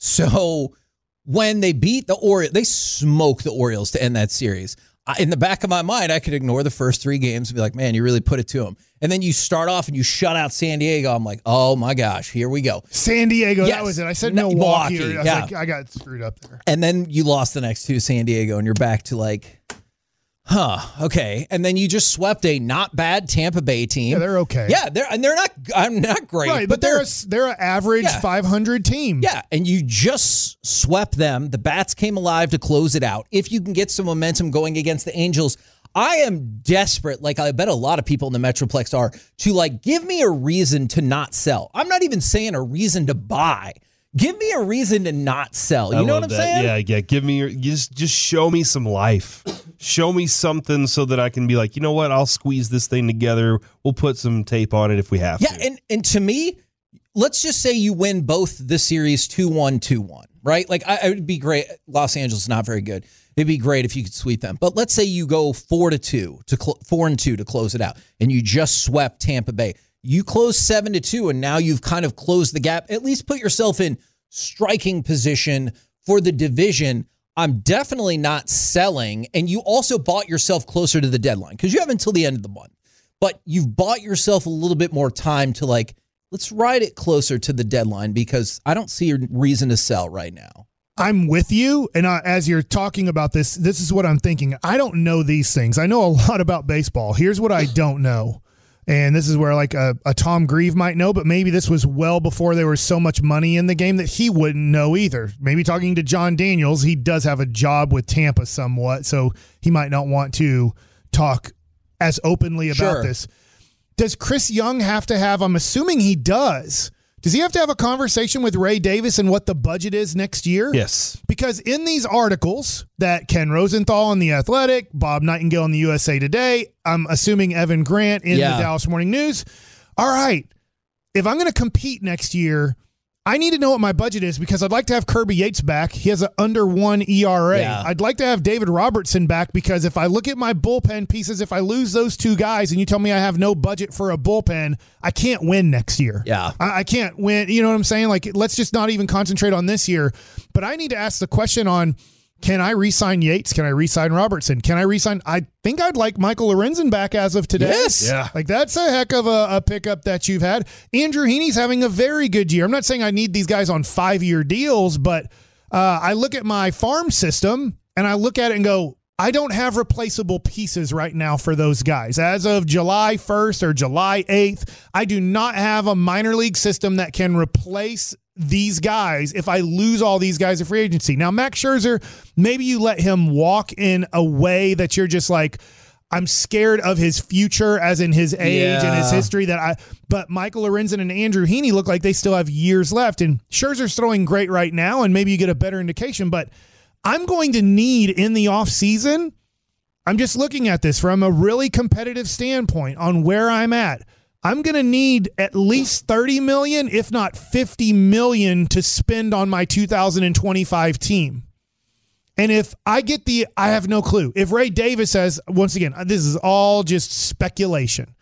[SPEAKER 3] So when they beat the Orioles, they smoked the Orioles to end that series. I, in the back of my mind, I could ignore the first three games and be like, man, you really put it to them. And then you start off and you shut out San Diego. I'm like, oh my gosh, here we go.
[SPEAKER 2] San Diego, yes. That was it. I said Milwaukee. Milwaukee. I was
[SPEAKER 3] yeah.
[SPEAKER 2] like, I got screwed up there.
[SPEAKER 3] And then you lost the next two, San Diego, and you're back to like, huh, okay. And then you just swept a not bad Tampa Bay team.
[SPEAKER 2] Yeah, they're okay.
[SPEAKER 3] Yeah, they're and they're not. I'm not great,
[SPEAKER 2] right? But, but they're they're, a, they're an average yeah. five hundred team.
[SPEAKER 3] Yeah, and you just swept them. The Bats came alive to close it out. If you can get some momentum going against the Angels, I am desperate, like I bet a lot of people in the Metroplex are, to like give me a reason to not sell. I'm not even saying a reason to buy. Give me a reason to not sell. You
[SPEAKER 4] I
[SPEAKER 3] know what I'm
[SPEAKER 4] that.
[SPEAKER 3] saying?
[SPEAKER 4] Yeah, yeah. Give me your just just show me some life. Show me something so that I can be like, you know what? I'll squeeze this thing together. We'll put some tape on it if we have
[SPEAKER 3] yeah,
[SPEAKER 4] to.
[SPEAKER 3] Yeah, and and to me, let's just say you win both the series two one, two one, right? Like I, it would be great. Los Angeles is not very good. It'd be great if you could sweep them. But let's say you go four to two to cl- four and two to close it out, and you just swept Tampa Bay. You close seven to two, and now you've kind of closed the gap. At least put yourself in striking position for the division. I'm definitely not selling, and you also bought yourself closer to the deadline because you have until the end of the month. But you've bought yourself a little bit more time to like, let's ride it closer to the deadline because I don't see a reason to sell right now.
[SPEAKER 2] I'm with you, and I, as you're talking about this, this is what I'm thinking. I don't know these things. I know a lot about baseball. Here's what I don't know, and this is where like a, a Tom Grieve might know, but maybe this was well before there was so much money in the game that he wouldn't know either. Maybe talking to John Daniels, he does have a job with Tampa somewhat, so he might not want to talk as openly about
[SPEAKER 3] sure.
[SPEAKER 2] this. Does Chris Young have to have, I'm assuming he does, Does he have to have a conversation with Ray Davis and what the budget is next year?
[SPEAKER 4] Yes.
[SPEAKER 2] Because in these articles that Ken Rosenthal in The Athletic, Bob Nightingale in the U S A Today, I'm assuming Evan Grant in
[SPEAKER 3] yeah.
[SPEAKER 2] the Dallas Morning News. All right, if I'm going to compete next year, I need to know what my budget is because I'd like to have Kirby Yates back. He has an under one E R A.
[SPEAKER 3] Yeah.
[SPEAKER 2] I'd like to have David Robertson back because if I look at my bullpen pieces, if I lose those two guys and you tell me I have no budget for a bullpen, I can't win next year.
[SPEAKER 3] Yeah.
[SPEAKER 2] I, I can't win. You know what I'm saying? Like, let's just not even concentrate on this year. But I need to ask the question on, can I re-sign Yates? Can I re-sign Robertson? Can I re-sign? I think I'd like Michael Lorenzen back as of today.
[SPEAKER 3] Yes.
[SPEAKER 2] Yeah. Like, that's a heck of a, a pickup that you've had. Andrew Heaney's having a very good year. I'm not saying I need these guys on five-year deals, but uh, I look at my farm system and I look at it and go, I don't have replaceable pieces right now for those guys. As of July first or July eighth, I do not have a minor league system that can replace these guys if I lose all these guys at free agency. Now, Max Scherzer, maybe you let him walk in a way that you're just like, I'm scared of his future as in his age
[SPEAKER 3] Yeah.
[SPEAKER 2] and his history that I, but Michael Lorenzen and Andrew Heaney look like they still have years left, and Scherzer's throwing great right now, and maybe you get a better indication, but I'm going to need in the offseason, I'm just looking at this from a really competitive standpoint on where I'm at. I'm going to need at least thirty million dollars, if not fifty million dollars to spend on my two thousand twenty-five team. And if I get the, I have no clue. If Ray Davis says, once again, this is all just speculation,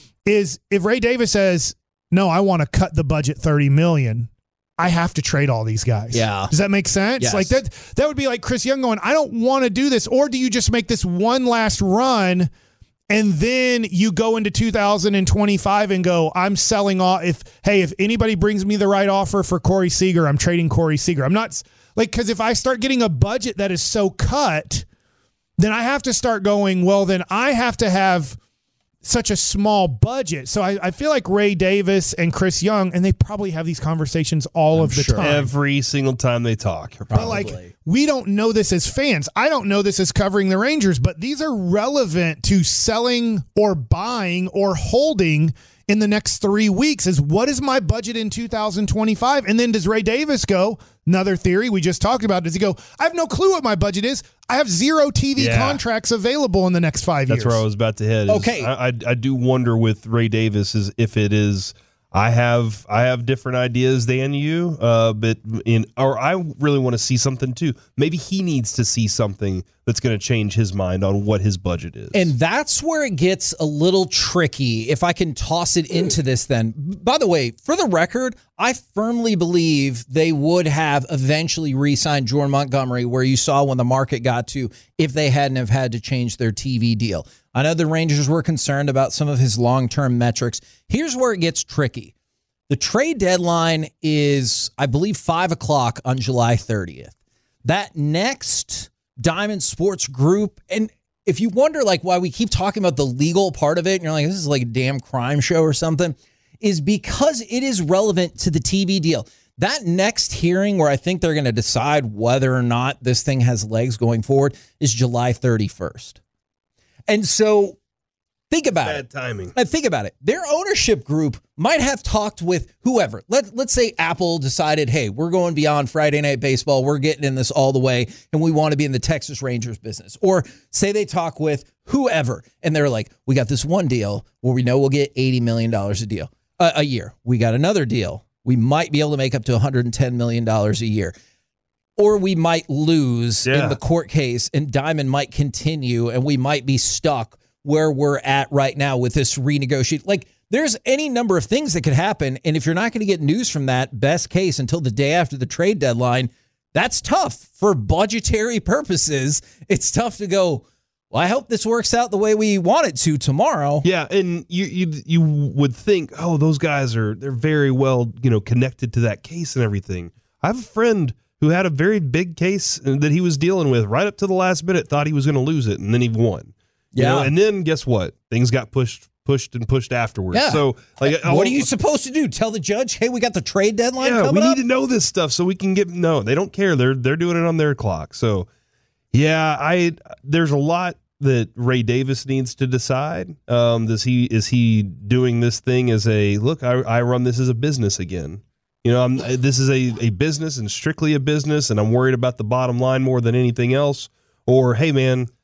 [SPEAKER 2] is if Ray Davis says, no, I want to cut the budget thirty million dollars, I have to trade all these guys.
[SPEAKER 3] Yeah.
[SPEAKER 2] Does that make sense?
[SPEAKER 3] Yes.
[SPEAKER 2] Like that, that would be like Chris Young going, I don't want to do this. Or do you just make this one last run and then you go into two thousand twenty-five and go, I'm selling off. If, hey, if anybody brings me the right offer for Corey Seager, I'm trading Corey Seager. I'm not like, because if I start getting a budget that is so cut, then I have to start going, well, then I have to have such a small budget. So I, I feel like Ray Davis and Chris Young, and they probably have these conversations all
[SPEAKER 3] I'm
[SPEAKER 2] of the
[SPEAKER 3] sure.
[SPEAKER 2] time.
[SPEAKER 4] Every single time they talk.
[SPEAKER 2] But like, we don't know this as fans. I don't know this as covering the Rangers, but these are relevant to selling or buying or holding in the next three weeks is what is my budget in two thousand twenty-five? And then does Ray Davis go, another theory we just talked about, does he go, I have no clue what my budget is. I have zero T V
[SPEAKER 4] Yeah.
[SPEAKER 2] contracts available in the next five
[SPEAKER 4] That's
[SPEAKER 2] years.
[SPEAKER 4] where I was about to head. is
[SPEAKER 3] Okay.
[SPEAKER 4] I, I I do wonder with Ray Davis is if it is I have I have different ideas than you, uh, but in or I really want to see something too. Maybe he needs to see something that's going to change his mind on what his budget is.
[SPEAKER 3] And that's where it gets a little tricky, if I can toss it into this then. By the way, for the record, I firmly believe they would have eventually re-signed Jordan Montgomery, where you saw when the market got to, if they hadn't have had to change their T V deal. I know the Rangers were concerned about some of his long-term metrics. Here's where it gets tricky. The trade deadline is, I believe, five o'clock on July thirtieth. That next Diamond Sports Group, and if you wonder like why we keep talking about the legal part of it, and you're like, this is like a damn crime show or something, is because it is relevant to the T V deal. That next hearing where I think they're going to decide whether or not this thing has legs going forward is July thirty-first. And so think about
[SPEAKER 4] Bad
[SPEAKER 3] it.
[SPEAKER 4] timing.
[SPEAKER 3] And think about it. Their ownership group might have talked with whoever. Let, let's say Apple decided, hey, we're going beyond Friday Night Baseball. We're getting in this all the way, and we want to be in the Texas Rangers business. Or say they talk with whoever, and they're like, we got this one deal where we know we'll get eighty million dollars a deal uh, a year. We got another deal. We might be able to make up to one hundred ten million dollars a year. Or we might lose
[SPEAKER 4] Yeah.
[SPEAKER 3] in the court case, and Diamond might continue, and we might be stuck where we're at right now with this renegotiate. Like, there's any number of things that could happen, and if you're not going to get news from that, best case, until the day after the trade deadline, that's tough for budgetary purposes. It's tough to go, well, I hope this works out the way we want it to tomorrow.
[SPEAKER 4] Yeah, and you you you would think, oh, those guys are they're very well, you know, connected to that case and everything. I have a friend who had a very big case that he was dealing with right up to the last minute, thought he was going to lose it, and then he won. You
[SPEAKER 3] Yeah.
[SPEAKER 4] know, and then guess what? Things got pushed, pushed, and pushed afterwards.
[SPEAKER 3] Yeah.
[SPEAKER 4] So, like,
[SPEAKER 3] What are you supposed to do? Tell the judge, hey, we got the trade deadline
[SPEAKER 4] Yeah,
[SPEAKER 3] coming
[SPEAKER 4] we
[SPEAKER 3] up?
[SPEAKER 4] need to know this stuff so we can get. No, they don't care. They're they're doing it on their clock. So, yeah, I there's a lot that Ray Davis needs to decide. Um, does he is he doing this thing as a look? I, I run this as a business again. You know, I'm, this is a, a business and strictly a business, and I'm worried about the bottom line more than anything else. Or, hey, man,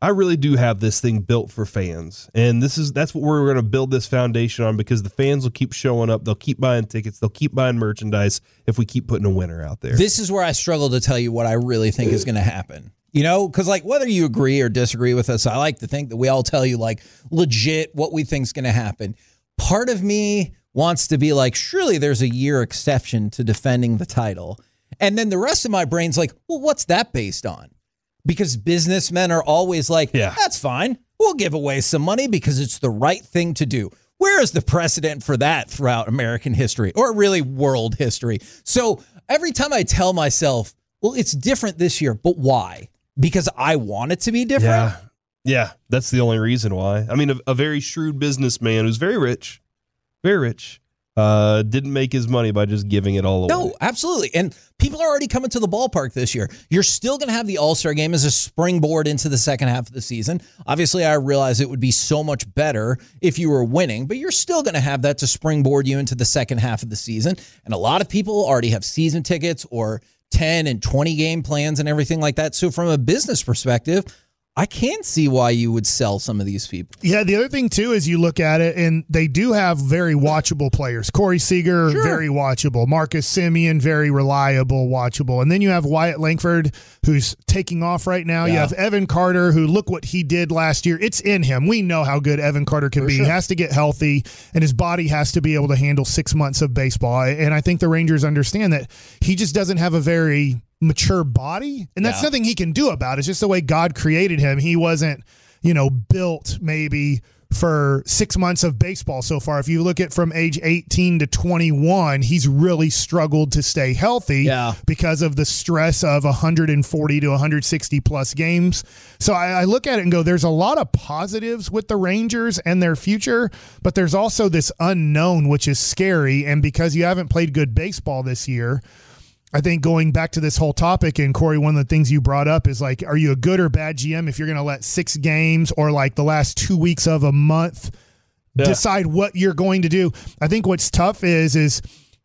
[SPEAKER 4] I really do have this thing built for fans. And this is that's what we're going to build this foundation on, because the fans will keep showing up. They'll keep buying tickets. They'll keep buying merchandise if we keep putting a winner out there.
[SPEAKER 3] This is where I struggle to tell you what I really think is going to happen. You know, because like whether you agree or disagree with us, I like to think that we all tell you like legit what we think is going to happen. Part of me wants to be like, surely there's a year exception to defending the title. And then the rest of my brain's like, well, what's that based on? Because businessmen are always like, yeah, that's fine. We'll give away some money because it's the right thing to do. Where is the precedent for that throughout American history or really world history? So every time I tell myself, well, it's different this year, but why? Because I want it to be different?
[SPEAKER 4] Yeah, yeah, that's the only reason why. I mean, a, a very shrewd businessman who's very rich, very rich, Uh, didn't make his money by just giving it all away.
[SPEAKER 3] No, absolutely. And people are already coming to the ballpark this year. You're still going to have the All-Star game as a springboard into the second half of the season. Obviously, I realize it would be so much better if you were winning, but you're still going to have that to springboard you into the second half of the season. And a lot of people already have season tickets or ten and twenty game plans and everything like that. So from a business perspective, I can see why you would sell some of these people.
[SPEAKER 2] Yeah, the other thing, too, is you look at it, and they do have very watchable players. Corey Seager, sure. very watchable. Marcus Semien, very reliable, watchable. And then you have Wyatt Langford, who's taking off right now. Yeah. You have Evan Carter, who, look what he did last year. It's in him. We know how good Evan Carter can For be. Sure. He has to get healthy, and his body has to be able to handle six months of baseball. And I think the Rangers understand that he just doesn't have a very mature body, and that's yeah. nothing he can do about it. It's just the way God created him. He wasn't, you know, built maybe for six months of baseball so far. If you look at from age eighteen to twenty-one, he's really struggled to stay healthy yeah. because of the stress of one hundred forty to one hundred sixty plus games. So I, I look at it and go, there's a lot of positives with the Rangers and their future, but there's also this unknown, which is scary. And because you haven't played good baseball this year, I think going back to this whole topic, and Corey, one of the things you brought up is like, are you a good or bad G M if you're going to let six games or like the last two weeks of a month yeah. decide what you're going to do? I think what's tough is, is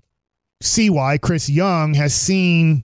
[SPEAKER 2] C Y, Chris Young, has seen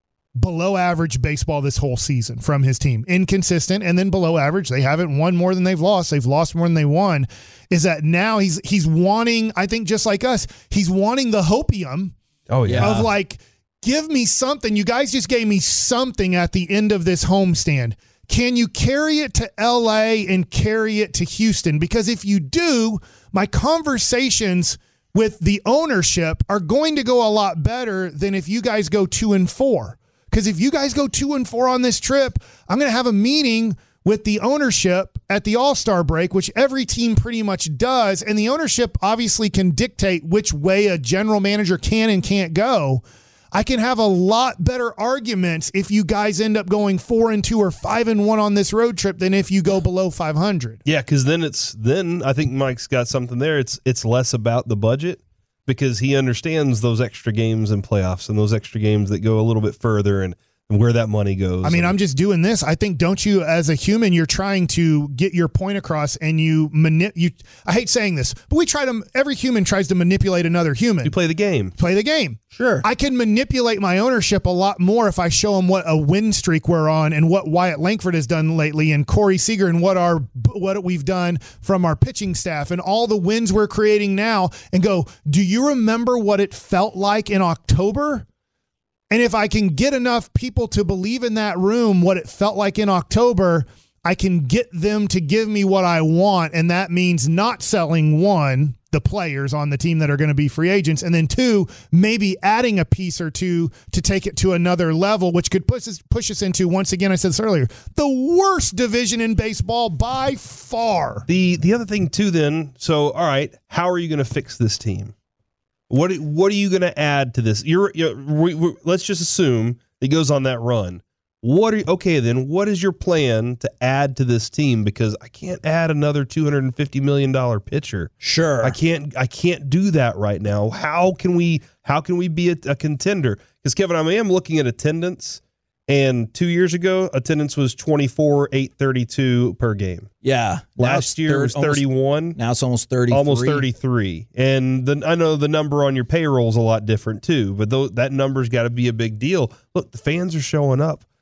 [SPEAKER 2] below average baseball this whole season from his team. Inconsistent and then below average. They haven't won more than they've lost. They've lost more than they won. Is that now he's he's wanting, I think just like us, he's wanting the hopium
[SPEAKER 4] oh, yeah.
[SPEAKER 2] of like, give me something. You guys just gave me something at the end of this homestand. Can you carry it to L A and carry it to Houston? Because if you do, my conversations with the ownership are going to go a lot better than if you guys go two and four. Because if you guys go two and four on this trip, I'm going to have a meeting with the ownership at the All-Star break, which every team pretty much does. And the ownership obviously can dictate which way a general manager can and can't go. I can have a lot better arguments if you guys end up going four and two or five and one on this road trip than if you go below five hundred.
[SPEAKER 4] Yeah, because then it's then I think Mike's got something there. It's it's less about the budget because he understands those extra games and playoffs and those extra games that go a little bit further and, and where that money goes.
[SPEAKER 2] I mean,
[SPEAKER 4] and,
[SPEAKER 2] I'm just doing this. I think, don't you, as a human, you're trying to get your point across, and you manip. You, I hate saying this, but we try to. Every human tries to manipulate another human.
[SPEAKER 4] You play the game.
[SPEAKER 2] Play the game.
[SPEAKER 3] Sure.
[SPEAKER 2] I can manipulate my ownership a lot more if I show them what a win streak we're on and what Wyatt Langford has done lately, and Corey Seager, and what our what we've done from our pitching staff and all the wins we're creating now, and go, do you remember what it felt like in October? And if I can get enough people to believe in that room what it felt like in October, I can get them to give me what I want. And that means not selling, one, the players on the team that are going to be free agents, and then two, maybe adding a piece or two to take it to another level, which could push us, push us into, once again, I said this earlier, the worst division in baseball by far.
[SPEAKER 4] The the other thing too then, so all right, how are you going to fix this team? What what are you going to add to this? You're, you're we, we, let's just assume it goes on that run. What are you, okay then? What is your plan to add to this team? Because I can't add another two hundred fifty million dollars pitcher.
[SPEAKER 3] Sure,
[SPEAKER 4] I can't. I can't do that right now. How can we? How can we be a, a contender? Because Kevin, I am looking at attendance, and two years ago, attendance was twenty-four eight thirty-two per game.
[SPEAKER 3] Yeah,
[SPEAKER 4] last year third, was thirty-one.
[SPEAKER 3] Almost, now it's almost thirty-three.
[SPEAKER 4] Almost thirty-three. And the, I know the number on your payroll is a lot different too, but th- that number's got to be a big deal. Look, the fans are showing up.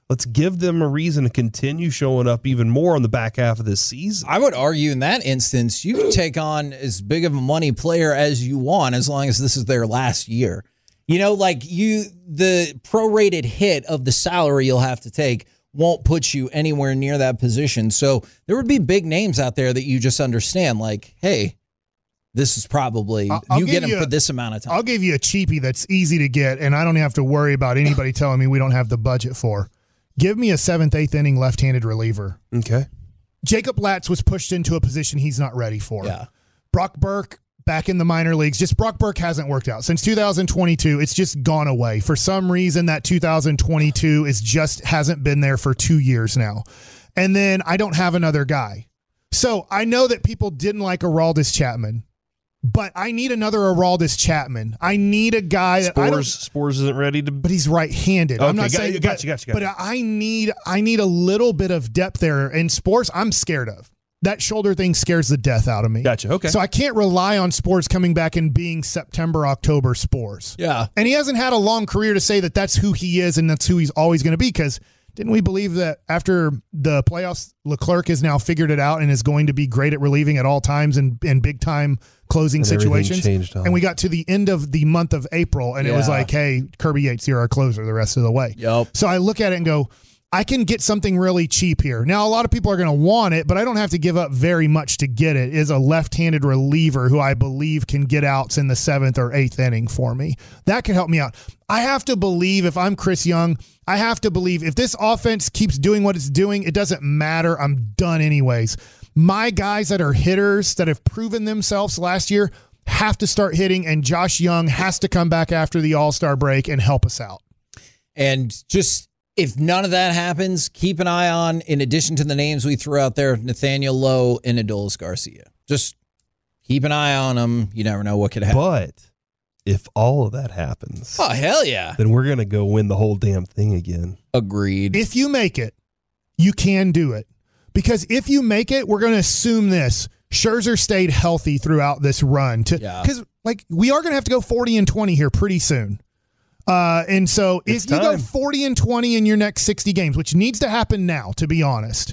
[SPEAKER 4] let's give them a reason to continue showing up even more on the back half of this season.
[SPEAKER 3] I would argue in that instance, you can take on as big of a money player as you want as long as this is their last year. You know, like you, the prorated hit of the salary you'll have to take won't put you anywhere near that position. So there would be big names out there that you just understand, like, hey, this is probably,
[SPEAKER 2] I'll, I'll
[SPEAKER 3] you get them
[SPEAKER 2] you
[SPEAKER 3] for
[SPEAKER 2] a,
[SPEAKER 3] this amount of time.
[SPEAKER 2] I'll give you a cheapie that's easy to get, and I don't have to worry about anybody telling me we don't have the budget for. Give me a seventh, eighth inning left-handed reliever.
[SPEAKER 4] Okay.
[SPEAKER 2] Jacob Latz was pushed into a position he's not ready for.
[SPEAKER 3] Yeah.
[SPEAKER 2] Brock Burke back in the minor leagues. Just Brock Burke hasn't worked out. Since two thousand twenty-two, it's just gone away. For some reason, that two thousand twenty-two is just hasn't been there for two years now. And then I don't have another guy. So I know that people didn't like Aroldis Chapman. But I need another Aroldis Chapman. I need a guy that I don't.
[SPEAKER 4] Spores, Spores isn't ready to.
[SPEAKER 2] But he's right-handed.
[SPEAKER 4] Okay,
[SPEAKER 2] I'm not
[SPEAKER 4] got,
[SPEAKER 2] saying.
[SPEAKER 4] got,
[SPEAKER 2] but,
[SPEAKER 4] you, got you, got
[SPEAKER 2] but
[SPEAKER 4] you.
[SPEAKER 2] I need, I need a little bit of depth there. And Spores, I'm scared of. That shoulder thing scares the death out of me.
[SPEAKER 4] Gotcha. Okay.
[SPEAKER 2] So I can't rely on Spores coming back and being September, October Spores.
[SPEAKER 3] Yeah.
[SPEAKER 2] And he hasn't had a long career to say that that's who he is and that's who he's always going to be. Because didn't we believe that after the playoffs, Leclerc has now figured it out and is going to be great at relieving at all times and in big time closing
[SPEAKER 4] And
[SPEAKER 2] situations?
[SPEAKER 4] changed on.
[SPEAKER 2] And we got to the end of the month of April and it was
[SPEAKER 3] Yeah.
[SPEAKER 2] like, hey, Kirby Yates, you're our closer the rest of the way.
[SPEAKER 3] Yep.
[SPEAKER 2] So I look at it and go, I can get something really cheap here. Now, a lot of people are going to want it, but I don't have to give up very much to get it. Is a left-handed reliever who I believe can get outs in the seventh or eighth inning for me. That can help me out. I have to believe if I'm Chris Young, I have to believe if this offense keeps doing what it's doing, it doesn't matter. I'm done anyways. My guys that are hitters that have proven themselves last year have to start hitting, and Josh Young has to come back after the All-Star break and help us out.
[SPEAKER 3] And just, if none of that happens, keep an eye on, in addition to the names we threw out there, Nathaniel Lowe and Adolis Garcia. Just keep an eye on them. You never know what could happen.
[SPEAKER 4] But if all of that happens,
[SPEAKER 3] Oh, hell yeah.
[SPEAKER 4] then we're going to go win the whole damn thing again.
[SPEAKER 3] Agreed.
[SPEAKER 2] If you make it, you can do it. Because if you make it, we're going to assume this. Scherzer stayed healthy throughout this run. To
[SPEAKER 3] Yeah.
[SPEAKER 2] Because like we are going to have to go forty and twenty here pretty soon. Uh, and so
[SPEAKER 4] It's
[SPEAKER 2] if you go
[SPEAKER 4] time.
[SPEAKER 2] forty and twenty in your next sixty games, which needs to happen now, to be honest.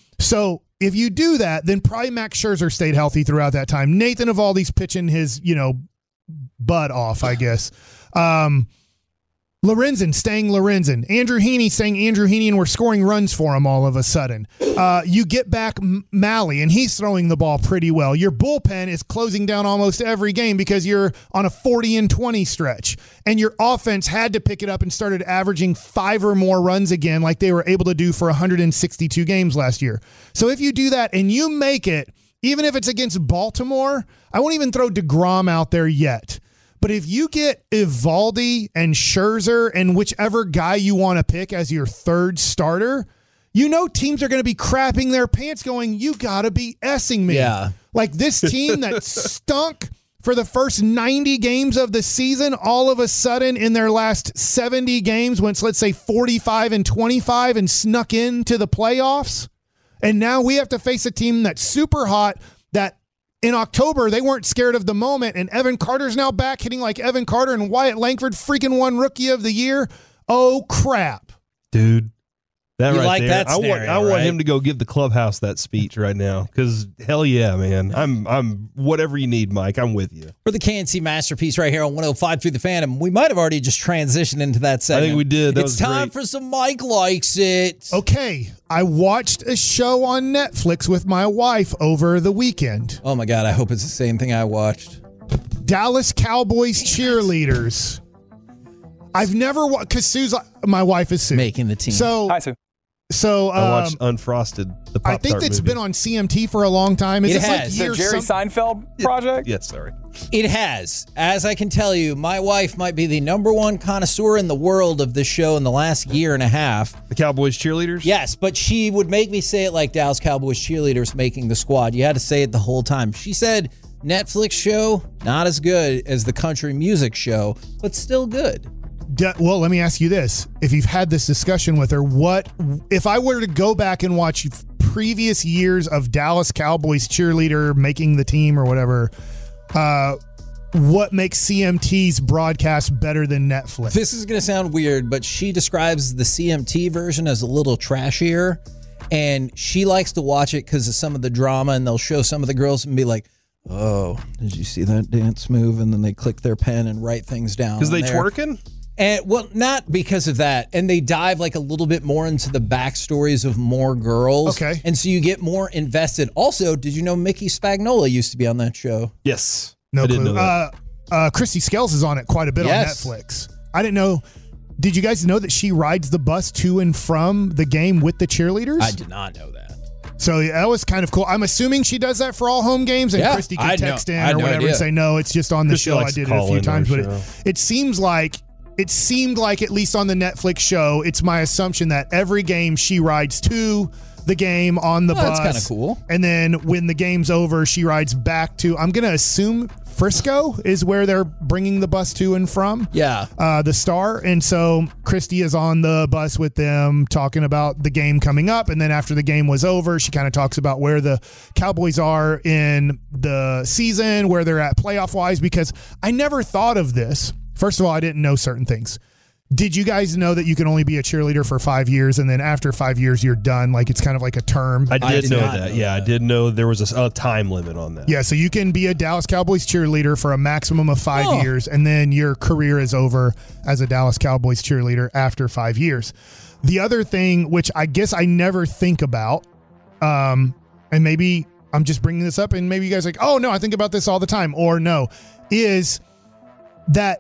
[SPEAKER 2] So if you do that, then probably Max Scherzer stayed healthy throughout that time. Nathan Eovaldi's pitching his, you know, butt off, I guess. Um, Lorenzen staying Lorenzen. Andrew Heaney staying Andrew Heaney, and we're scoring runs for him all of a sudden. Uh, you get back M- Malley, and he's throwing the ball pretty well. Your bullpen is closing down almost every game because you're on a forty and twenty stretch. And your offense had to pick it up and started averaging five or more runs again like they were able to do for one hundred sixty-two games last year. So if you do that and you make it, even if it's against Baltimore, I won't even throw DeGrom out there yet. But if you get Eovaldi and Scherzer and whichever guy you want to pick as your third starter, you know teams are going to be crapping their pants going, you got to be essing me.
[SPEAKER 3] Yeah.
[SPEAKER 2] Like this team that stunk for the first ninety games of the season, all of a sudden in their last seventy games went, let's say, forty-five and twenty-five and snuck into the playoffs. And now we have to face a team that's super hot that in October, they weren't scared of the moment, and Evan Carter's now back hitting like Evan Carter, and Wyatt Langford freaking won Rookie of the Year. Oh, crap.
[SPEAKER 4] Dude. That
[SPEAKER 3] You
[SPEAKER 4] right
[SPEAKER 3] like
[SPEAKER 4] there.
[SPEAKER 3] that
[SPEAKER 4] I want
[SPEAKER 3] scenario,
[SPEAKER 4] I want
[SPEAKER 3] right?
[SPEAKER 4] him to go give the clubhouse that speech right now. Because hell yeah, man. I'm I'm whatever you need, Mike. I'm with you.
[SPEAKER 3] For the K N C Masterpiece right here on one oh five through the Phantom. We might have already just transitioned into that segment.
[SPEAKER 4] think we did. That
[SPEAKER 3] it's
[SPEAKER 4] was
[SPEAKER 3] time
[SPEAKER 4] great.
[SPEAKER 3] for some Mike Likes It.
[SPEAKER 2] Okay, I watched a show on Netflix with my wife over the weekend.
[SPEAKER 3] Oh, my God. I hope it's the same thing I watched.
[SPEAKER 2] Dallas Cowboys cheerleaders. I've never watched, because Sue's, my wife is Sue.
[SPEAKER 3] Making the team.
[SPEAKER 2] So,
[SPEAKER 5] Hi, Sue.
[SPEAKER 2] so
[SPEAKER 4] I
[SPEAKER 2] um,
[SPEAKER 4] watched Unfrosted, the Pop
[SPEAKER 2] I think
[SPEAKER 4] Tart
[SPEAKER 2] that's
[SPEAKER 4] movie.
[SPEAKER 2] been on C M T for a long time. Is
[SPEAKER 3] It
[SPEAKER 2] this
[SPEAKER 3] has.
[SPEAKER 2] like
[SPEAKER 5] The
[SPEAKER 2] years
[SPEAKER 5] Jerry
[SPEAKER 2] some-
[SPEAKER 5] Seinfeld project?
[SPEAKER 4] Yes, sorry.
[SPEAKER 3] It has. As I can tell you, my wife might be the number one connoisseur in the world of this show in the last year and a half.
[SPEAKER 4] The Cowboys cheerleaders?
[SPEAKER 3] Yes, but she would make me say it like Dallas Cowboys cheerleaders making the squad. You had to say it the whole time. She said, Netflix show, not as good as the country music show, but still good.
[SPEAKER 2] D- Well, let me ask you this. If you've had this discussion with her, what if I were to go back and watch previous years of Dallas Cowboys cheerleader making the team or whatever, uh, what makes C M T's broadcast better than Netflix.
[SPEAKER 3] This is going to sound weird, but she describes the C M T version as a little trashier, and she likes to watch it because of some of the drama, and they'll show some of the girls and be like, oh, did you see that dance move? And then they click their pen and write things down.
[SPEAKER 4] Because they
[SPEAKER 3] there.
[SPEAKER 4] twerking?
[SPEAKER 3] And well, not because of that. And they dive like a little bit more into the backstories of more girls.
[SPEAKER 2] Okay.
[SPEAKER 3] And so you get more invested. Also, did you know Mickey Spagnola used to be on that show?
[SPEAKER 4] Yes.
[SPEAKER 2] No
[SPEAKER 4] I didn't
[SPEAKER 2] clue.
[SPEAKER 4] know that.
[SPEAKER 2] Uh, uh, Christy Scales is on it quite a bit
[SPEAKER 3] Yes.
[SPEAKER 2] on Netflix. I didn't know. Did you guys know that she rides the bus to and from the game with the cheerleaders?
[SPEAKER 3] I did not know that.
[SPEAKER 2] So yeah, that was kind of cool. I'm assuming she does that for all home games, and
[SPEAKER 3] Yeah,
[SPEAKER 2] Christy
[SPEAKER 3] I
[SPEAKER 2] can
[SPEAKER 3] had
[SPEAKER 2] text
[SPEAKER 3] no-
[SPEAKER 2] in
[SPEAKER 3] I had
[SPEAKER 2] or
[SPEAKER 3] no
[SPEAKER 2] whatever
[SPEAKER 3] idea.
[SPEAKER 2] and say, no, it's just on the
[SPEAKER 4] Christy
[SPEAKER 2] show. I
[SPEAKER 4] likes to
[SPEAKER 2] did it a
[SPEAKER 4] call
[SPEAKER 2] few
[SPEAKER 4] in
[SPEAKER 2] times,
[SPEAKER 4] our
[SPEAKER 2] but
[SPEAKER 4] show.
[SPEAKER 2] it, it seems like it seemed like at least on the Netflix show, it's my assumption that every game she rides to the game on the
[SPEAKER 3] Well,
[SPEAKER 2] bus.
[SPEAKER 3] that's kinda cool.
[SPEAKER 2] And then when the game's over, she rides back to, I'm going to assume Frisco is where they're bringing the bus to and from.
[SPEAKER 3] Yeah.
[SPEAKER 2] Uh, the Star. And so Christy is on the bus with them talking about the game coming up. And then after the game was over, she kind of talks about where the Cowboys are in the season, where they're at playoff wise, because I never thought of this. First of all, I didn't know certain things. Did you guys know that you can only be a cheerleader for five years and then after five years you're done? Like it's kind of like a term.
[SPEAKER 4] I did,
[SPEAKER 3] I did
[SPEAKER 4] know
[SPEAKER 3] not
[SPEAKER 4] that.
[SPEAKER 3] know
[SPEAKER 4] yeah,
[SPEAKER 3] that.
[SPEAKER 4] I did know there was a, a time limit on that.
[SPEAKER 2] Yeah, so you can be a Dallas Cowboys cheerleader for a maximum of five
[SPEAKER 3] Oh.
[SPEAKER 2] years, and then your career is over as a Dallas Cowboys cheerleader after five years. The other thing, which I guess I never think about, um, and maybe I'm just bringing this up, and maybe you guys are like, oh, no, I think about this all the time, or no, is that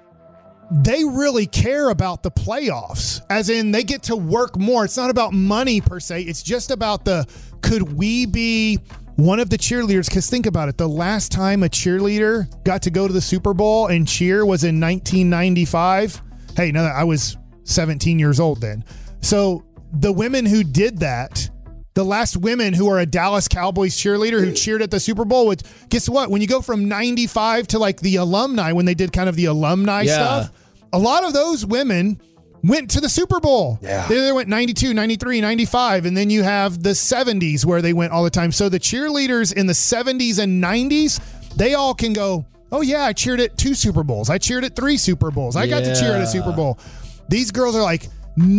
[SPEAKER 2] they really care about the playoffs, as in they get to work more. It's not about money per se. It's just about the, could we be one of the cheerleaders? Because think about it. The last time a cheerleader got to go to the Super Bowl and cheer was in nineteen ninety-five. Hey, no, I was seventeen years old then. So the women who did that, the last women who are a Dallas Cowboys cheerleader who cheered at the Super Bowl, which, guess what? When you go from ninety-five to like the alumni, when they did kind of the alumni
[SPEAKER 3] Yeah.
[SPEAKER 2] stuff, a lot of those women went to the Super Bowl.
[SPEAKER 4] Yeah.
[SPEAKER 2] They, they went ninety-two, ninety-three, ninety-five, and then you have the seventies where they went all the time. So the cheerleaders in the seventies and nineties, they all can go, oh yeah, I cheered at two Super Bowls. I cheered at three Super Bowls. I got to cheer at
[SPEAKER 3] Yeah.
[SPEAKER 2] a Super Bowl. These girls are like,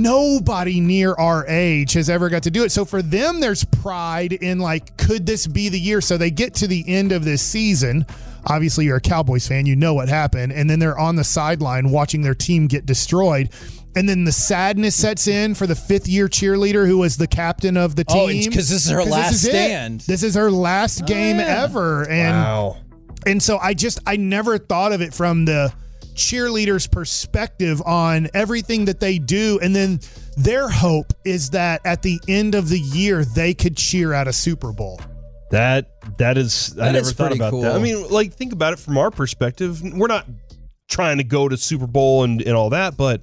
[SPEAKER 2] nobody near our age has ever got to do it. So for them, there's pride in like, could this be the year? So they get to the end of this season. Obviously, you're a Cowboys fan. You know what happened. And then they're on the sideline watching their team get destroyed. And then the sadness sets in for the fifth-year cheerleader who was the captain of the
[SPEAKER 3] Oh,
[SPEAKER 2] team.
[SPEAKER 3] because this is her
[SPEAKER 2] 'Cause
[SPEAKER 3] last
[SPEAKER 2] this is it.
[SPEAKER 3] stand.
[SPEAKER 2] This is her last game
[SPEAKER 3] yeah.
[SPEAKER 2] ever. And
[SPEAKER 4] Wow.
[SPEAKER 2] and so I just, I never thought of it from the cheerleader's perspective on everything that they do. And then their hope is that at the end of the year, they could cheer at a Super Bowl.
[SPEAKER 4] That that is I
[SPEAKER 3] That
[SPEAKER 4] never
[SPEAKER 3] is
[SPEAKER 4] thought
[SPEAKER 3] pretty
[SPEAKER 4] about
[SPEAKER 3] cool.
[SPEAKER 4] that. I mean, like think about it from our perspective. We're not trying to go to Super Bowl and, and all that, but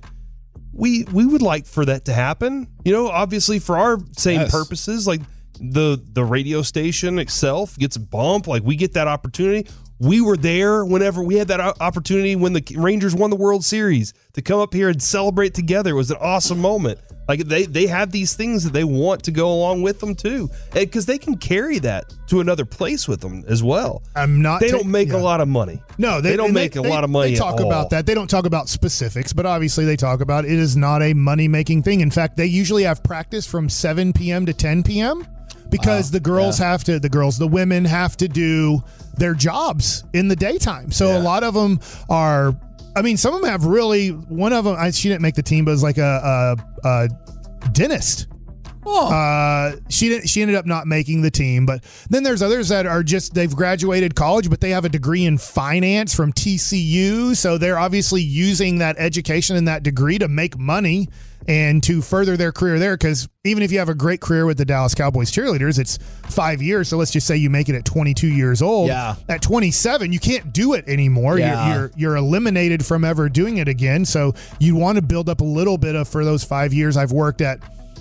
[SPEAKER 4] we we would like for that to happen. You know, obviously for our same
[SPEAKER 3] Yes.
[SPEAKER 4] purposes, like the the radio station itself gets a bump, like we get that opportunity. We were there whenever we had that o- opportunity when the Rangers won the World Series to come up here and celebrate together. It was an awesome moment. Like they they have these things that they want to go along with them too, because they can carry that to another place with them as well.
[SPEAKER 2] I'm not.
[SPEAKER 4] They
[SPEAKER 2] ta-
[SPEAKER 4] don't make
[SPEAKER 2] yeah.
[SPEAKER 4] a lot of money.
[SPEAKER 2] No, they,
[SPEAKER 4] They don't
[SPEAKER 2] and
[SPEAKER 4] make a lot of money
[SPEAKER 2] They
[SPEAKER 4] at
[SPEAKER 2] talk
[SPEAKER 4] all.
[SPEAKER 2] about that. They don't talk about specifics, but obviously they talk about it is not a money making thing. In fact, they usually have practice from seven p.m. to ten p.m. because the girls have to, the girls, the women have to do their jobs in the daytime. So
[SPEAKER 4] Yeah.
[SPEAKER 2] a lot of them are, I mean, some of them have really, one of them, I, she didn't make the team, but it was like a, a, a dentist.
[SPEAKER 3] Oh,
[SPEAKER 2] Uh, she didn't. She ended up not making the team. But then there's others that are just they've graduated college, but they have a degree in finance from T C U, so they're obviously using that education and that degree to make money and to further their career there. Because even if you have a great career with the Dallas Cowboys cheerleaders, it's five years. So let's just say you make it at twenty-two years old.
[SPEAKER 3] Yeah.
[SPEAKER 2] At twenty-seven, you can't do it anymore.
[SPEAKER 3] Yeah.
[SPEAKER 2] You're, you're you're eliminated from ever doing it again. So you want to build up a little bit of for those five years. I've worked at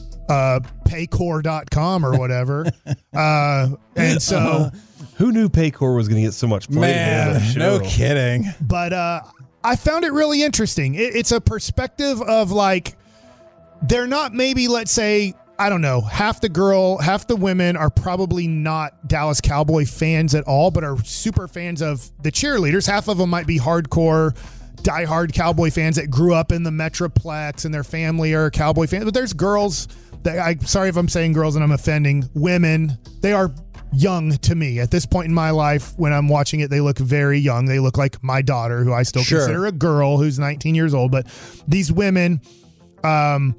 [SPEAKER 2] uh paycor dot com or whatever. uh and so
[SPEAKER 4] Who knew Paycor was going to get so much play?
[SPEAKER 3] man,
[SPEAKER 4] on the
[SPEAKER 3] no
[SPEAKER 4] show?
[SPEAKER 3] kidding.
[SPEAKER 2] but uh I found it really interesting. It, it's a perspective of like they're not maybe, let's say, I don't know, half the girl, half the women are probably not Dallas Cowboy fans at all, but are super fans of the cheerleaders. Half of them might be hardcore, diehard Cowboy fans that grew up in the Metroplex and their family are Cowboy fans. But there's girls that, I sorry if I'm saying girls and I'm offending women. They are young to me at this point in my life. When I'm watching it, they look very young. They look like my daughter, who I still
[SPEAKER 3] Sure.
[SPEAKER 2] consider a girl, who's nineteen years old. But these women, um,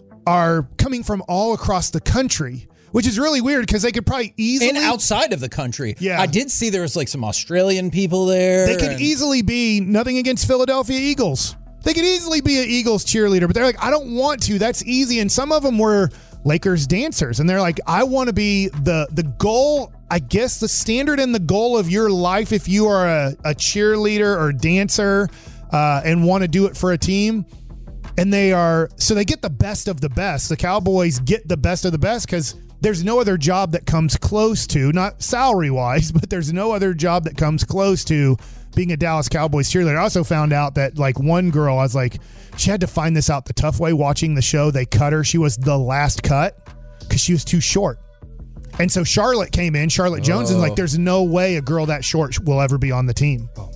[SPEAKER 2] are coming from all across the country, which is really weird because they could probably easily...
[SPEAKER 3] And outside of the country.
[SPEAKER 2] Yeah.
[SPEAKER 3] I did see there was like some Australian people there.
[SPEAKER 2] They could
[SPEAKER 3] and-
[SPEAKER 2] easily be, nothing against Philadelphia Eagles. They could easily be an Eagles cheerleader, but they're like, I don't want to. That's easy. And some of them were Lakers dancers. And they're like, I want to be the the goal, I guess the standard and the goal of your life if you are a, a cheerleader or dancer uh, and want to do it for a team. And they are, so they get the best of the best. The Cowboys get the best of the best because there's no other job that comes close to, not salary-wise, but there's no other job that comes close to being a Dallas Cowboys cheerleader. I also found out that, like, one girl, I was like, she had to find this out the tough way watching the show. They cut her. She was the last cut because she was too short. And so Charlotte came in, Charlotte Jones,
[SPEAKER 3] Oh.
[SPEAKER 2] and like, there's no way a girl that short will ever be on the team. Oh, man.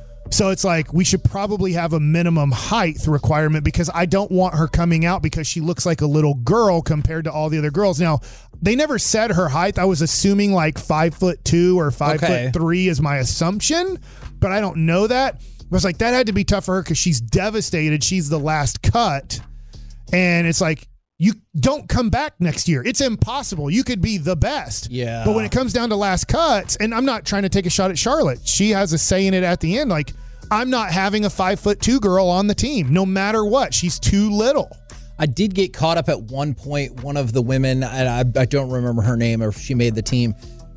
[SPEAKER 2] So it's like, we should probably have a minimum height requirement because I don't want her coming out because she looks like a little girl compared to all the other girls. Now, they never said her height. I was assuming like five foot two or five
[SPEAKER 3] Okay.
[SPEAKER 2] foot three is my assumption, but I don't know that. I was like, that had to be tough for her because she's devastated. She's the last cut. And it's like, you don't come back next year. It's impossible. You could be the best.
[SPEAKER 3] Yeah.
[SPEAKER 2] But when it comes down to last cuts, and I'm not trying to take a shot at Charlotte. She has a say in it at the end. Like, I'm not having a five foot two girl on the team, no matter what. She's too little.
[SPEAKER 3] I did get caught up at one point. One of the women, and I, I don't remember her name or if she made the team,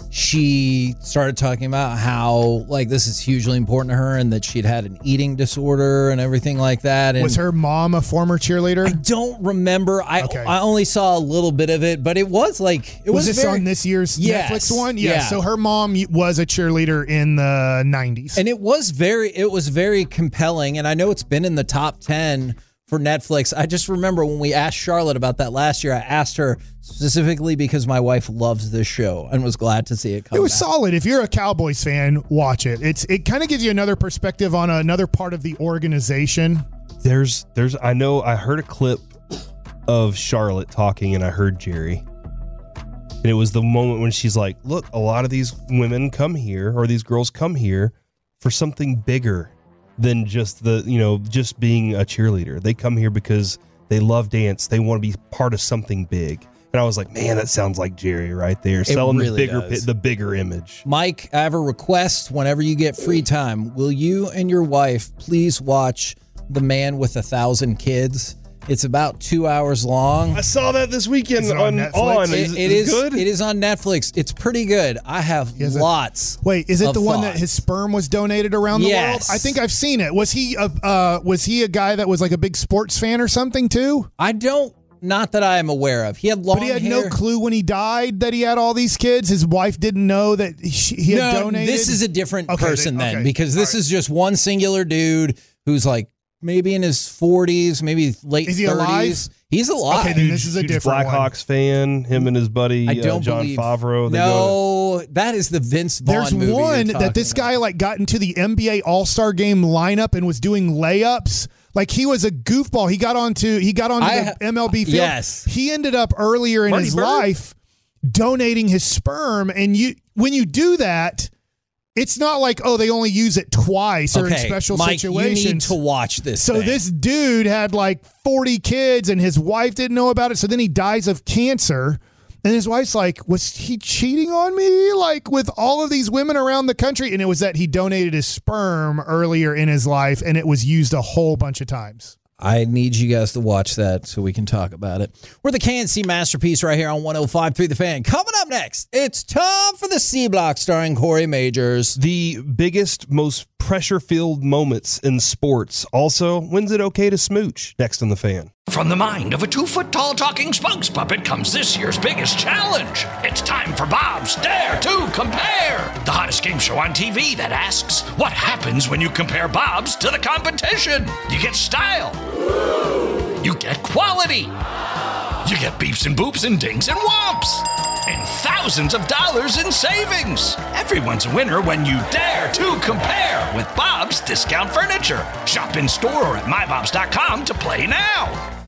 [SPEAKER 3] she started talking about how, like, this is hugely important to her and that she'd had an eating disorder and everything like that. And
[SPEAKER 2] Was her mom a former cheerleader?
[SPEAKER 3] I don't remember. I
[SPEAKER 2] Okay.
[SPEAKER 3] I only saw a little bit of it, but it was like it
[SPEAKER 2] was
[SPEAKER 3] was,
[SPEAKER 2] this
[SPEAKER 3] very,
[SPEAKER 2] on this year's
[SPEAKER 3] Yes.
[SPEAKER 2] Netflix one? Yeah.
[SPEAKER 3] Yeah.
[SPEAKER 2] So her mom was a cheerleader in the nineties.
[SPEAKER 3] And it was very it was very compelling, and I know it's been in the top ten for Netflix. I just remember when we asked Charlotte about that last year, I asked her specifically because my wife loves this show and was glad to see it come
[SPEAKER 2] It was
[SPEAKER 3] back.
[SPEAKER 2] solid. If you're a Cowboys fan, watch it. It's it kind of gives you another perspective on another part of the organization.
[SPEAKER 4] There's, there's, I know I heard a clip of Charlotte talking and I heard Jerry. And it was the moment when she's like, look, a lot of these women come here or these girls come here for something bigger than just the, you know, just being a cheerleader. They come here because they love dance. They want to be part of something big. And I was like, man, that sounds like Jerry right there, selling
[SPEAKER 3] really
[SPEAKER 4] the bigger,
[SPEAKER 3] does.
[SPEAKER 4] the bigger image.
[SPEAKER 3] Mike, I have a request. Whenever you get free time, will you and your wife please watch The Man with a Thousand Kids? It's about two hours long.
[SPEAKER 4] I saw that this weekend
[SPEAKER 2] Is it
[SPEAKER 4] on,
[SPEAKER 2] on Netflix?
[SPEAKER 4] on.
[SPEAKER 3] It,
[SPEAKER 4] Is,
[SPEAKER 3] it
[SPEAKER 4] is
[SPEAKER 3] is
[SPEAKER 4] good.
[SPEAKER 3] It is on Netflix. It's pretty good. I have
[SPEAKER 2] Is it-
[SPEAKER 3] lots.
[SPEAKER 2] Wait, is it
[SPEAKER 3] of
[SPEAKER 2] the one that
[SPEAKER 3] thoughts.
[SPEAKER 2] his sperm was donated around the world?
[SPEAKER 3] Yes.
[SPEAKER 2] I think I've seen it. Was he a uh, was he a guy that was like a big sports fan or something too?
[SPEAKER 3] I don't. Not that I am aware of. He had long
[SPEAKER 2] But he had
[SPEAKER 3] hair.
[SPEAKER 2] no clue when he died that he had all these kids. His wife didn't know that he, he had
[SPEAKER 3] No,
[SPEAKER 2] donated.
[SPEAKER 3] this is a different
[SPEAKER 2] Okay,
[SPEAKER 3] person
[SPEAKER 2] they-
[SPEAKER 3] then,
[SPEAKER 2] okay.
[SPEAKER 3] because this
[SPEAKER 2] All right.
[SPEAKER 3] is just one singular dude who's like maybe in his forties, maybe late
[SPEAKER 2] Is he
[SPEAKER 3] thirties.
[SPEAKER 2] alive?
[SPEAKER 3] He's alive.
[SPEAKER 2] Okay, then this is a
[SPEAKER 4] Huge
[SPEAKER 2] different one.
[SPEAKER 4] Blackhawks fan. Him and his buddy
[SPEAKER 3] I don't
[SPEAKER 4] uh, John
[SPEAKER 3] believe.
[SPEAKER 4] Favreau. They
[SPEAKER 3] no, that is the Vince Vaughn
[SPEAKER 2] There's
[SPEAKER 3] movie you're
[SPEAKER 2] one that
[SPEAKER 3] talking
[SPEAKER 2] this guy
[SPEAKER 3] about.
[SPEAKER 2] like got into the N B A All-Star game lineup and was doing layups. Like he was a goofball. He got onto he got onto
[SPEAKER 3] I
[SPEAKER 2] the
[SPEAKER 3] ha-
[SPEAKER 2] M L B field.
[SPEAKER 3] yes.
[SPEAKER 2] He ended up earlier in
[SPEAKER 4] Marty
[SPEAKER 2] his
[SPEAKER 4] Bird?
[SPEAKER 2] life donating his sperm, and you when you do that, it's not like, oh, they only use it twice or in
[SPEAKER 3] Okay,
[SPEAKER 2] special
[SPEAKER 3] Mike,
[SPEAKER 2] situations.
[SPEAKER 3] you need to watch this.
[SPEAKER 2] So
[SPEAKER 3] thing.
[SPEAKER 2] this dude had like forty kids and his wife didn't know about it. So then he dies of cancer. And his wife's like, was he cheating on me? Like with all of these women around the country? And it was that he donated his sperm earlier in his life and it was used a whole bunch of times.
[SPEAKER 3] I need you guys to watch that so we can talk about it. We're the K N C Masterpiece right here on one oh five point three The Fan. Coming up next, it's time for the C Block starring Corey Majors.
[SPEAKER 4] The biggest, most pressure-filled moments in sports. Also, when's it okay to smooch? Next on The Fan.
[SPEAKER 1] From the mind of a two-foot-tall talking spokes puppet comes this year's biggest challenge. It's time for Bob's Dare to Compare, the hottest game show on T V that asks, what happens when you compare Bob's to the competition? You get style. You get quality. You get beeps and boops and dings and whomps. And thousands of dollars in savings. Everyone's a winner when you dare to compare with Bob's Discount Furniture. Shop in store or at my bobs dot com to play now.